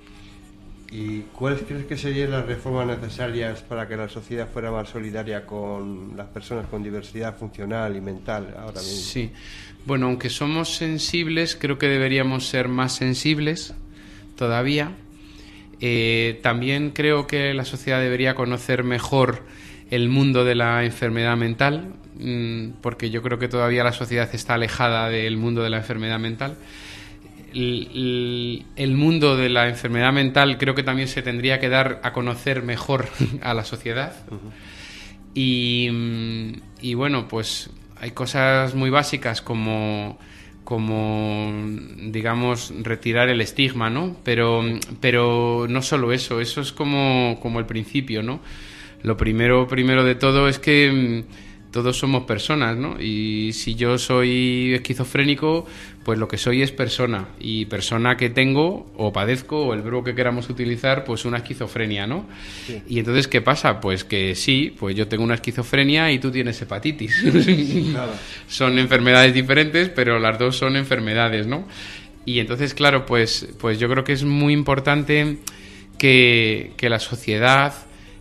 ¿Y cuáles crees que serían las reformas necesarias para que la sociedad fuera más solidaria con las personas con diversidad funcional y mental ahora mismo? Sí, bueno, aunque somos sensibles, creo que deberíamos ser más sensibles todavía. Eh, también creo que la sociedad debería conocer mejor el mundo de la enfermedad mental, porque yo creo que todavía la sociedad está alejada del mundo de la enfermedad mental. El, el, el mundo de la enfermedad mental creo que también se tendría que dar a conocer mejor a la sociedad. Uh-huh. Y, y bueno, pues hay cosas muy básicas como, como digamos, retirar el estigma, ¿no? Pero, pero no solo eso, eso es como, como el principio, ¿no? Lo primero, primero de todo es que mmm, todos somos personas, ¿no? Y si yo soy esquizofrénico, pues lo que soy es persona. Y persona que tengo, o padezco, o el verbo que queramos utilizar, pues una esquizofrenia, ¿no? Sí. Y entonces, ¿qué pasa? Pues que sí, pues yo tengo una esquizofrenia y tú tienes hepatitis. Claro. Son enfermedades diferentes, pero las dos son enfermedades, ¿no? Y entonces, claro, pues, pues yo creo que es muy importante que, que la sociedad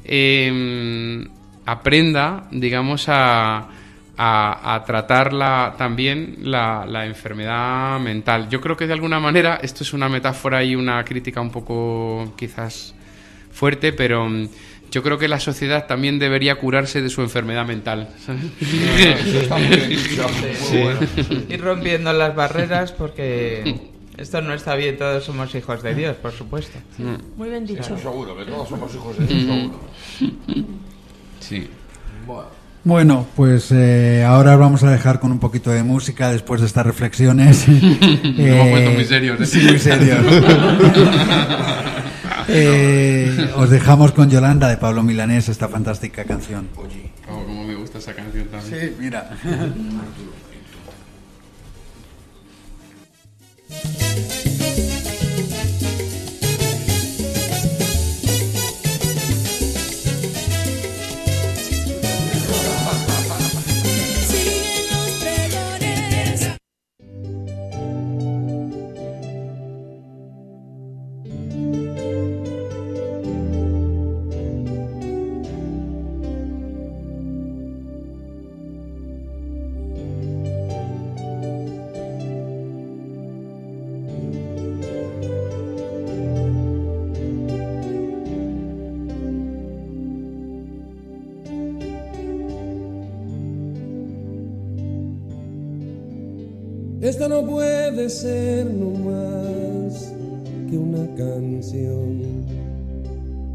Eh, aprenda, digamos, a, a, a tratar la, también la, la enfermedad mental. Yo creo que de alguna manera, esto es una metáfora y una crítica un poco quizás fuerte, pero yo creo que la sociedad también debería curarse de su enfermedad mental, ¿sabes? Eso está muy bien dicho, muy bueno. Ir rompiendo las barreras porque esto no está bien, todos somos hijos de Dios, por supuesto. Sí, muy bien dicho. Sí, seguro, que todos somos hijos de Dios, seguro. Sí. Bueno. Bueno, pues eh, ahora vamos a dejar con un poquito de música después de estas reflexiones. eh, Hemos puesto muy serios, ¿eh? Sí, muy serios. eh, os dejamos con Yolanda de Pablo Milanés, esta fantástica canción. Oye, oh, cómo me gusta esa canción también. Sí, mira. Esta no puede ser no más que una canción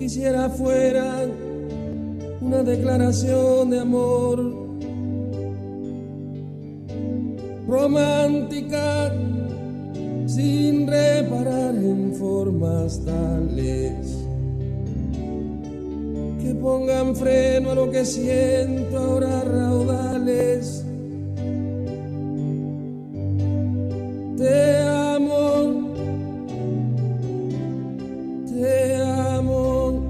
quisiera fuera una declaración de amor romántica, sin reparar en formas tales que pongan freno a lo que siento ahora raudales. Te amo, te amo,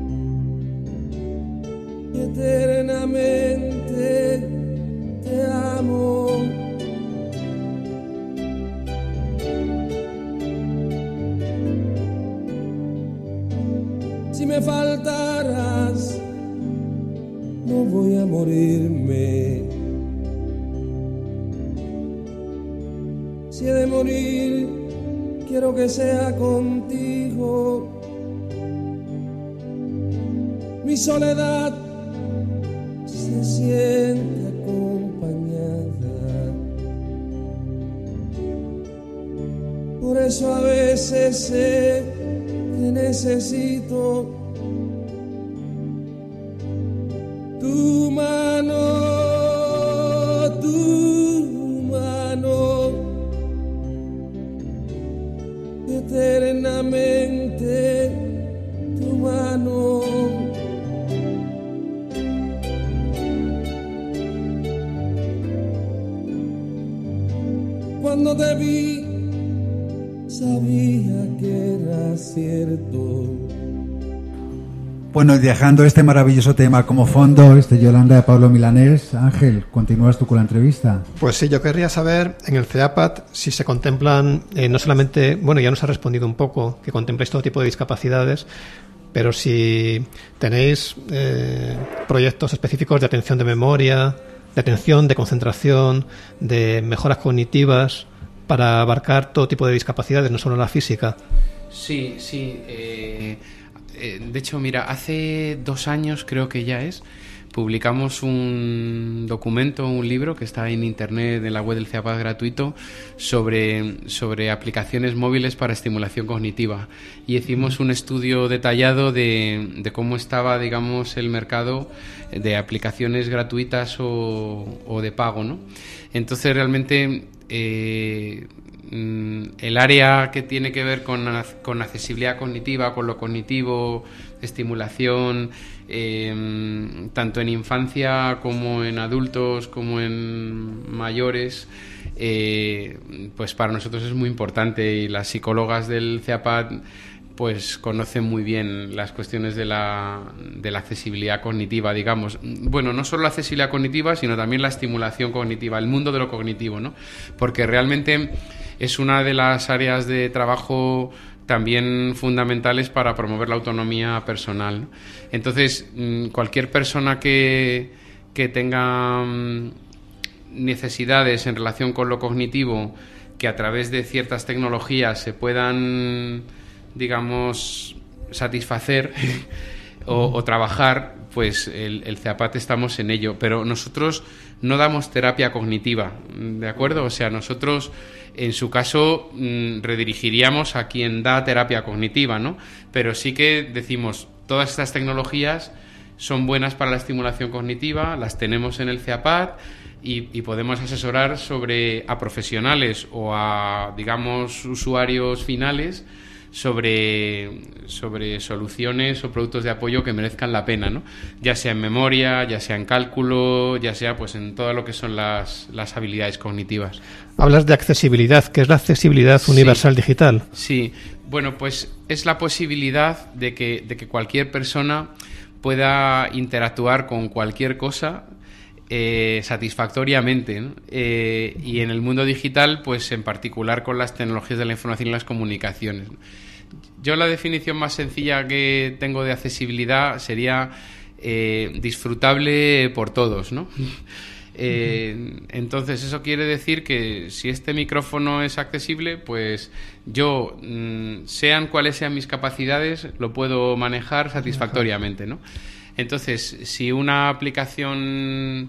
eternamente te amo. Si me faltaras, no voy a morirme. Si he de morir, quiero que sea contigo. Mi soledad se siente acompañada. Por eso a veces sé que necesito tu mano, tu mano, eternamente tu mano. Cuando te vi, sabía que era cierto. Bueno, y dejando este maravilloso tema como fondo, este Yolanda de Pablo Milanés, Ángel, ¿continúas tú con la entrevista? Pues sí, yo querría saber en el CEAPAT si se contemplan, eh, no solamente, bueno, ya nos ha respondido un poco, que contempláis todo tipo de discapacidades, pero si tenéis eh, proyectos específicos de atención de memoria, de atención, de concentración, de mejoras cognitivas, para abarcar todo tipo de discapacidades, no solo la física. Sí, sí. Eh, eh, de hecho, mira, hace dos años creo que ya es, publicamos un documento, un libro que está en internet, en la web del CEAPAT gratuito, sobre, sobre aplicaciones móviles para estimulación cognitiva. Y hicimos un estudio detallado de, de cómo estaba, digamos, el mercado de aplicaciones gratuitas o, o de pago, ¿no? Entonces, realmente, eh, el área que tiene que ver con, con accesibilidad cognitiva, con lo cognitivo, estimulación, eh, tanto en infancia como en adultos, como en mayores, eh, pues para nosotros es muy importante, y las psicólogas del CEAPAT pues conocen muy bien las cuestiones de la, de la accesibilidad cognitiva, digamos. Bueno, no solo la accesibilidad cognitiva, sino también la estimulación cognitiva, el mundo de lo cognitivo, ¿no? Porque realmente es una de las áreas de trabajo también fundamentales para promover la autonomía personal, ¿no? Entonces, cualquier persona que, que tenga necesidades en relación con lo cognitivo, que a través de ciertas tecnologías se puedan, digamos, satisfacer o, o trabajar, pues el, el CEAPAT estamos en ello. Pero nosotros no damos terapia cognitiva, ¿de acuerdo? O sea, nosotros, en su caso, mmm, redirigiríamos a quien da terapia cognitiva, ¿no? Pero sí que decimos, todas estas tecnologías son buenas para la estimulación cognitiva, las tenemos en el CEAPAT y, y podemos asesorar sobre a profesionales o a, digamos, usuarios finales sobre, sobre soluciones o productos de apoyo que merezcan la pena, ¿no? Ya sea en memoria, ya sea en cálculo, ya sea pues en todo lo que son las, las habilidades cognitivas. Hablas de accesibilidad. ¿Qué es la accesibilidad universal sí, digital? Sí, bueno, pues es la posibilidad de que, de que cualquier persona pueda interactuar con cualquier cosa Eh, satisfactoriamente, ¿no? Eh, y en el mundo digital, pues en particular con las tecnologías de la información y las comunicaciones. Yo la definición más sencilla que tengo de accesibilidad sería eh, disfrutable por todos, ¿no? Eh, entonces eso quiere decir que si este micrófono es accesible, pues yo, mmm, sean cuales sean mis capacidades, lo puedo manejar satisfactoriamente, ¿no? Entonces, si una aplicación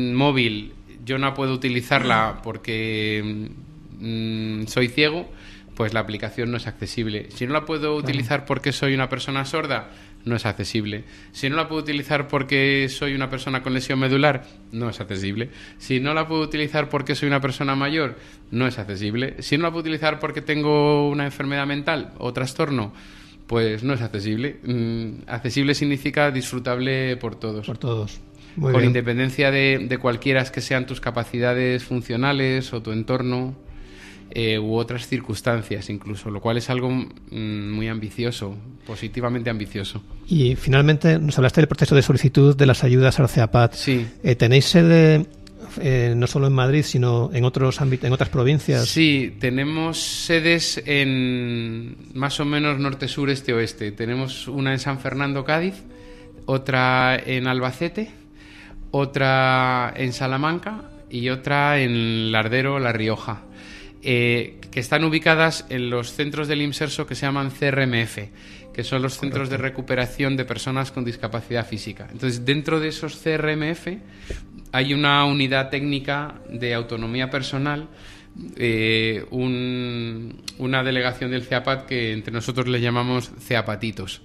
móvil yo no puedo utilizarla porque mmm, soy ciego, pues la aplicación no es accesible. Si no la puedo utilizar porque soy una persona sorda, no es accesible. Si no la puedo utilizar porque soy una persona con lesión medular, no es accesible. Si no la puedo utilizar porque soy una persona mayor, no es accesible. Si no la puedo utilizar porque tengo una enfermedad mental o trastorno, pues no es accesible. Mm, accesible significa disfrutable por todos. Por todos. Muy Con bien. independencia de, de cualquiera que sean tus capacidades funcionales o tu entorno. Eh, u otras circunstancias incluso, lo cual es algo mm, muy ambicioso, positivamente ambicioso. Y finalmente nos hablaste del proceso de solicitud de las ayudas al CEAPAT. Sí. Eh, ¿Tenéis sede eh, no solo en Madrid, sino en otros ámbitos, en otras provincias? Sí, tenemos sedes en más o menos norte, sur, este, oeste. Tenemos una en San Fernando, Cádiz, otra en Albacete, otra en Salamanca y otra en Lardero, La Rioja. Eh, que están ubicadas en los centros del IMSERSO que se llaman C R M F, que son los centros de recuperación de personas con discapacidad física. Entonces, dentro de esos C R M F hay una unidad técnica de autonomía personal, eh, un, una delegación del CEAPAT que entre nosotros le llamamos CEAPatitos.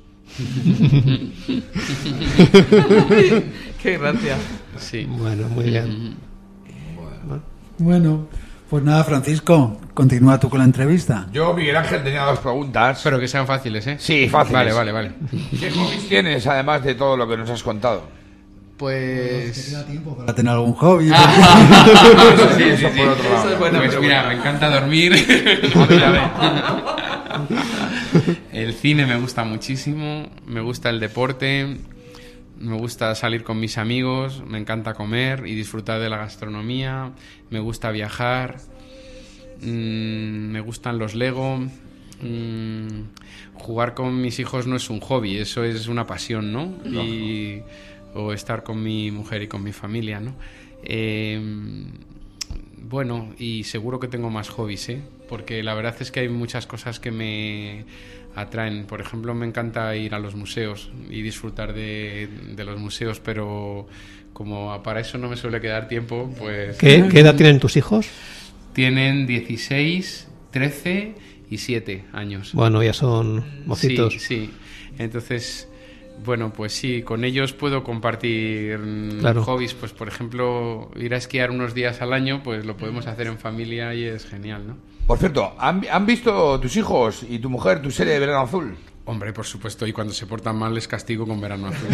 Qué gracia. Sí. Bueno, muy bien. Bueno, pues nada, Francisco, continúa tú con la entrevista. Yo, Miguel Ángel, tenía dos preguntas. Pero que sean fáciles, ¿eh? Sí, fáciles. Vale, vale, vale. ¿Qué hobbies tienes, además de todo lo que nos has contado? Pues... Para tener algún hobby. Sí, sí, sí. por otro lado. Esa es buena Pues pregunta. mira, me encanta dormir. El cine me gusta muchísimo, me gusta el deporte, me gusta salir con mis amigos, me encanta comer y disfrutar de la gastronomía, me gusta viajar, mmm, me gustan los Lego. mmm, jugar con mis hijos no es un hobby, eso es una pasión, ¿no? Y, o estar con mi mujer y con mi familia, ¿no? Eh, bueno, y seguro que tengo más hobbies, ¿eh? Porque la verdad es que hay muchas cosas que me atraen. Por ejemplo, me encanta ir a los museos y disfrutar de, de los museos, pero como para eso no me suele quedar tiempo, pues... ¿Qué, qué edad tienen tus hijos? Tienen dieciséis, trece y siete años. Bueno, ya son mocitos. Sí, sí. Entonces... Bueno, pues sí, con ellos puedo compartir Claro. hobbies, pues por ejemplo, ir a esquiar unos días al año, pues lo podemos hacer en familia y es genial, ¿no? Por cierto, ¿han, han visto tus hijos y tu mujer tu serie de Verano Azul? Hombre, por supuesto, y cuando se portan mal les castigo con Verano Azul.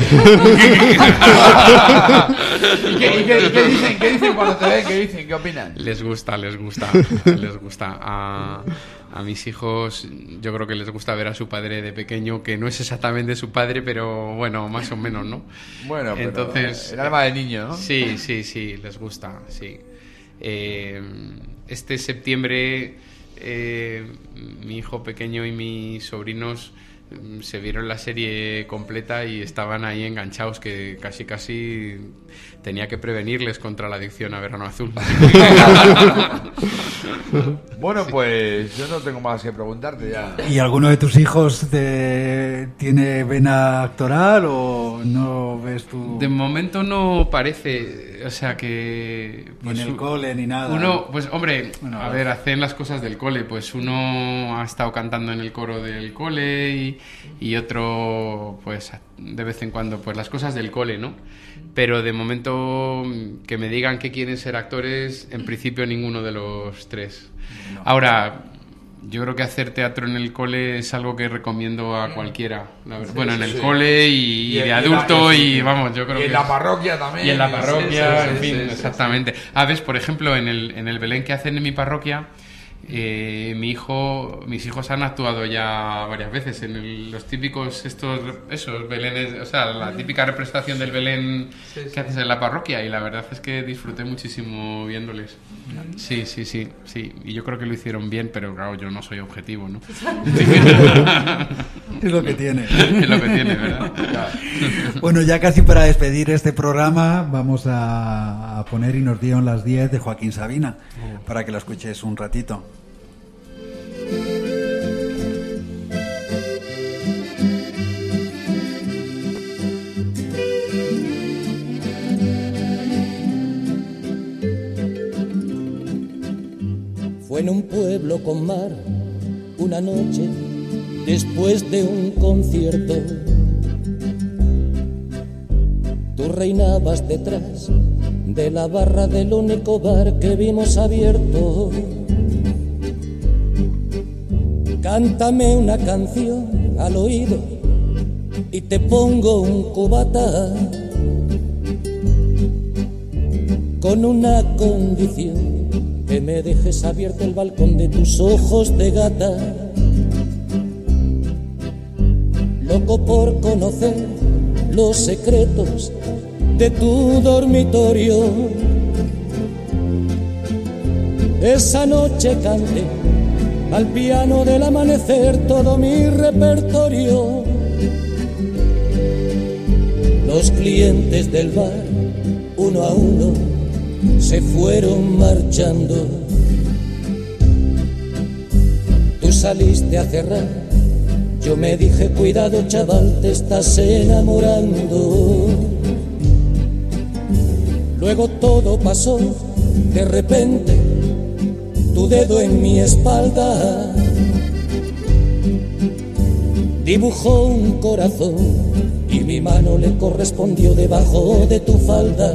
¿Y qué, y qué- y qué dicen? ¿Qué dicen cuando te ven? ¿Qué dicen? ¿Qué opinan? Les gusta, les gusta, les gusta. A, a mis hijos yo creo que les gusta ver a su padre de pequeño, que no es exactamente su padre, pero bueno, más o menos, ¿no? Bueno, pero Entonces, el alma de niño, ¿no? Sí, sí, sí, les gusta, sí. Eh, este septiembre eh, mi hijo pequeño y mis sobrinos mm, se vieron la serie completa y estaban ahí enganchados, que casi casi tenía que prevenirles contra la adicción a Verano Azul. Bueno, pues yo no tengo más que preguntarte ya. ¿Y alguno de tus hijos te- tiene vena actoral o no ves tú De momento no parece, o sea que... ni en pues, el cole ni nada? Uno, pues hombre, Bueno, a ver, hacen las cosas del cole, pues uno ha estado cantando en el coro del cole y, y otro, pues de vez en cuando, pues las cosas del cole, ¿no? Pero de momento que me digan que quieren ser actores, en principio ninguno de los tres. Ahora, yo creo que hacer teatro en el cole es algo que recomiendo a cualquiera. la verdad. Sí, bueno, en sí, el sí. cole y, Y de en- y la- adulto y- y, vamos, yo creo y que en la es- parroquia también. y en la Sí, parroquia, sí, sí, en fin, sí, sí, exactamente. A ver, por ejemplo, en el, en el Belén que hacen en mi parroquia, eh, mi hijo, mis hijos han actuado ya varias veces en el- los típicos estos, esos Belenes, o sea, la típica representación del Belén que haces en la parroquia, y la verdad es que disfruté muchísimo viéndoles. Sí, sí, sí, sí. Y yo creo que lo hicieron bien, pero claro, yo no soy objetivo, ¿no? Es lo que tiene. Es lo que tiene, ¿verdad? Bueno, ya casi para despedir este programa vamos a, a poner Y nos dieron las diez de Joaquín Sabina, para que lo escuches un ratito. Fue en un pueblo con mar, una noche después de un concierto. Tú reinabas detrás de la barra del único bar que vimos abierto. Cántame una canción al oído y te pongo un cubata, con una condición, que me dejes abierto el balcón de tus ojos de gata. Loco por conocer los secretos de tu dormitorio. Esa noche canté al piano del amanecer todo mi repertorio. Los clientes del bar, uno a uno, se fueron marchando. Tú saliste a cerrar, yo me dije cuidado chaval, te estás enamorando. Luego todo pasó, de repente, tu dedo en mi espalda dibujó un corazón y mi mano le correspondió debajo de tu falda.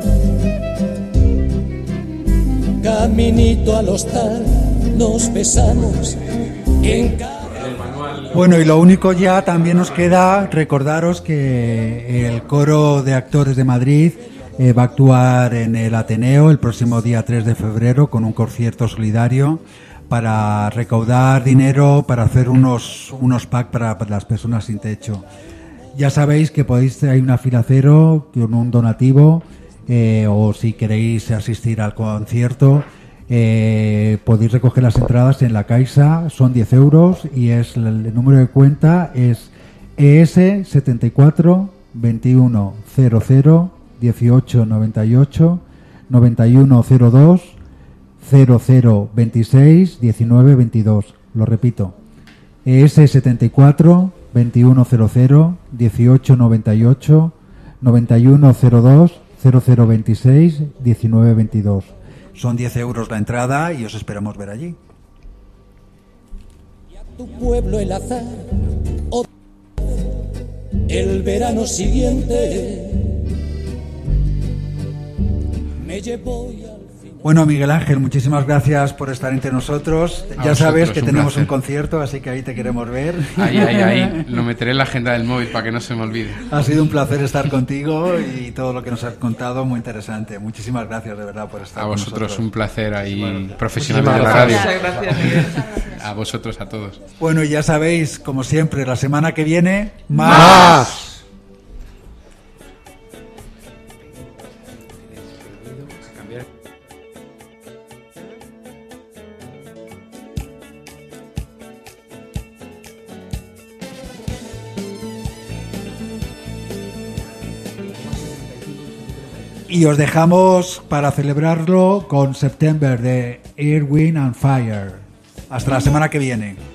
Caminito al hostal, nos besamos en cada... Bueno, y lo único ya también nos queda recordaros que el Coro de Actores de Madrid eh, va a actuar en el Ateneo el próximo día tres de febrero con un concierto solidario para recaudar dinero para hacer unos unos packs para, para las personas sin techo. Ya sabéis que podéis, hay una fila cero con un donativo, eh, o si queréis asistir al concierto, eh, podéis recoger las entradas en la Caixa, son diez euros y es el, el número de cuenta es E S setenta y cuatro veintiuno cero cero dieciocho noventa y ocho noventa y uno cero dos cero cero veintiséis diecinueve veintidós. Lo repito, E S setenta y cuatro veintiuno cero cero dieciocho noventa y ocho noventa y uno cero dos cero cero veintiséis diecinueve veintidós. Son diez euros la entrada y os esperamos ver allí. Tu pueblo el azar, o el verano siguiente me llevó y al final... Bueno, Miguel Ángel, muchísimas gracias por estar entre nosotros. A ya sabes vosotros, que un tenemos placer. un concierto, así que ahí te queremos ver. Ahí, ahí, ahí. Lo meteré en la agenda del móvil para que no se me olvide. Ha sido un placer estar contigo y todo lo que nos has contado muy interesante. Muchísimas gracias de verdad por estar A con vosotros nosotros. un placer ahí, profesional de la Muchísimas radio. Muchas gracias, Miguel. A vosotros, a todos. Bueno, ya sabéis, como siempre, la semana que viene, más. ¡Más! Y os dejamos para celebrarlo con September de Air, Wind and Fire. Hasta la semana que viene.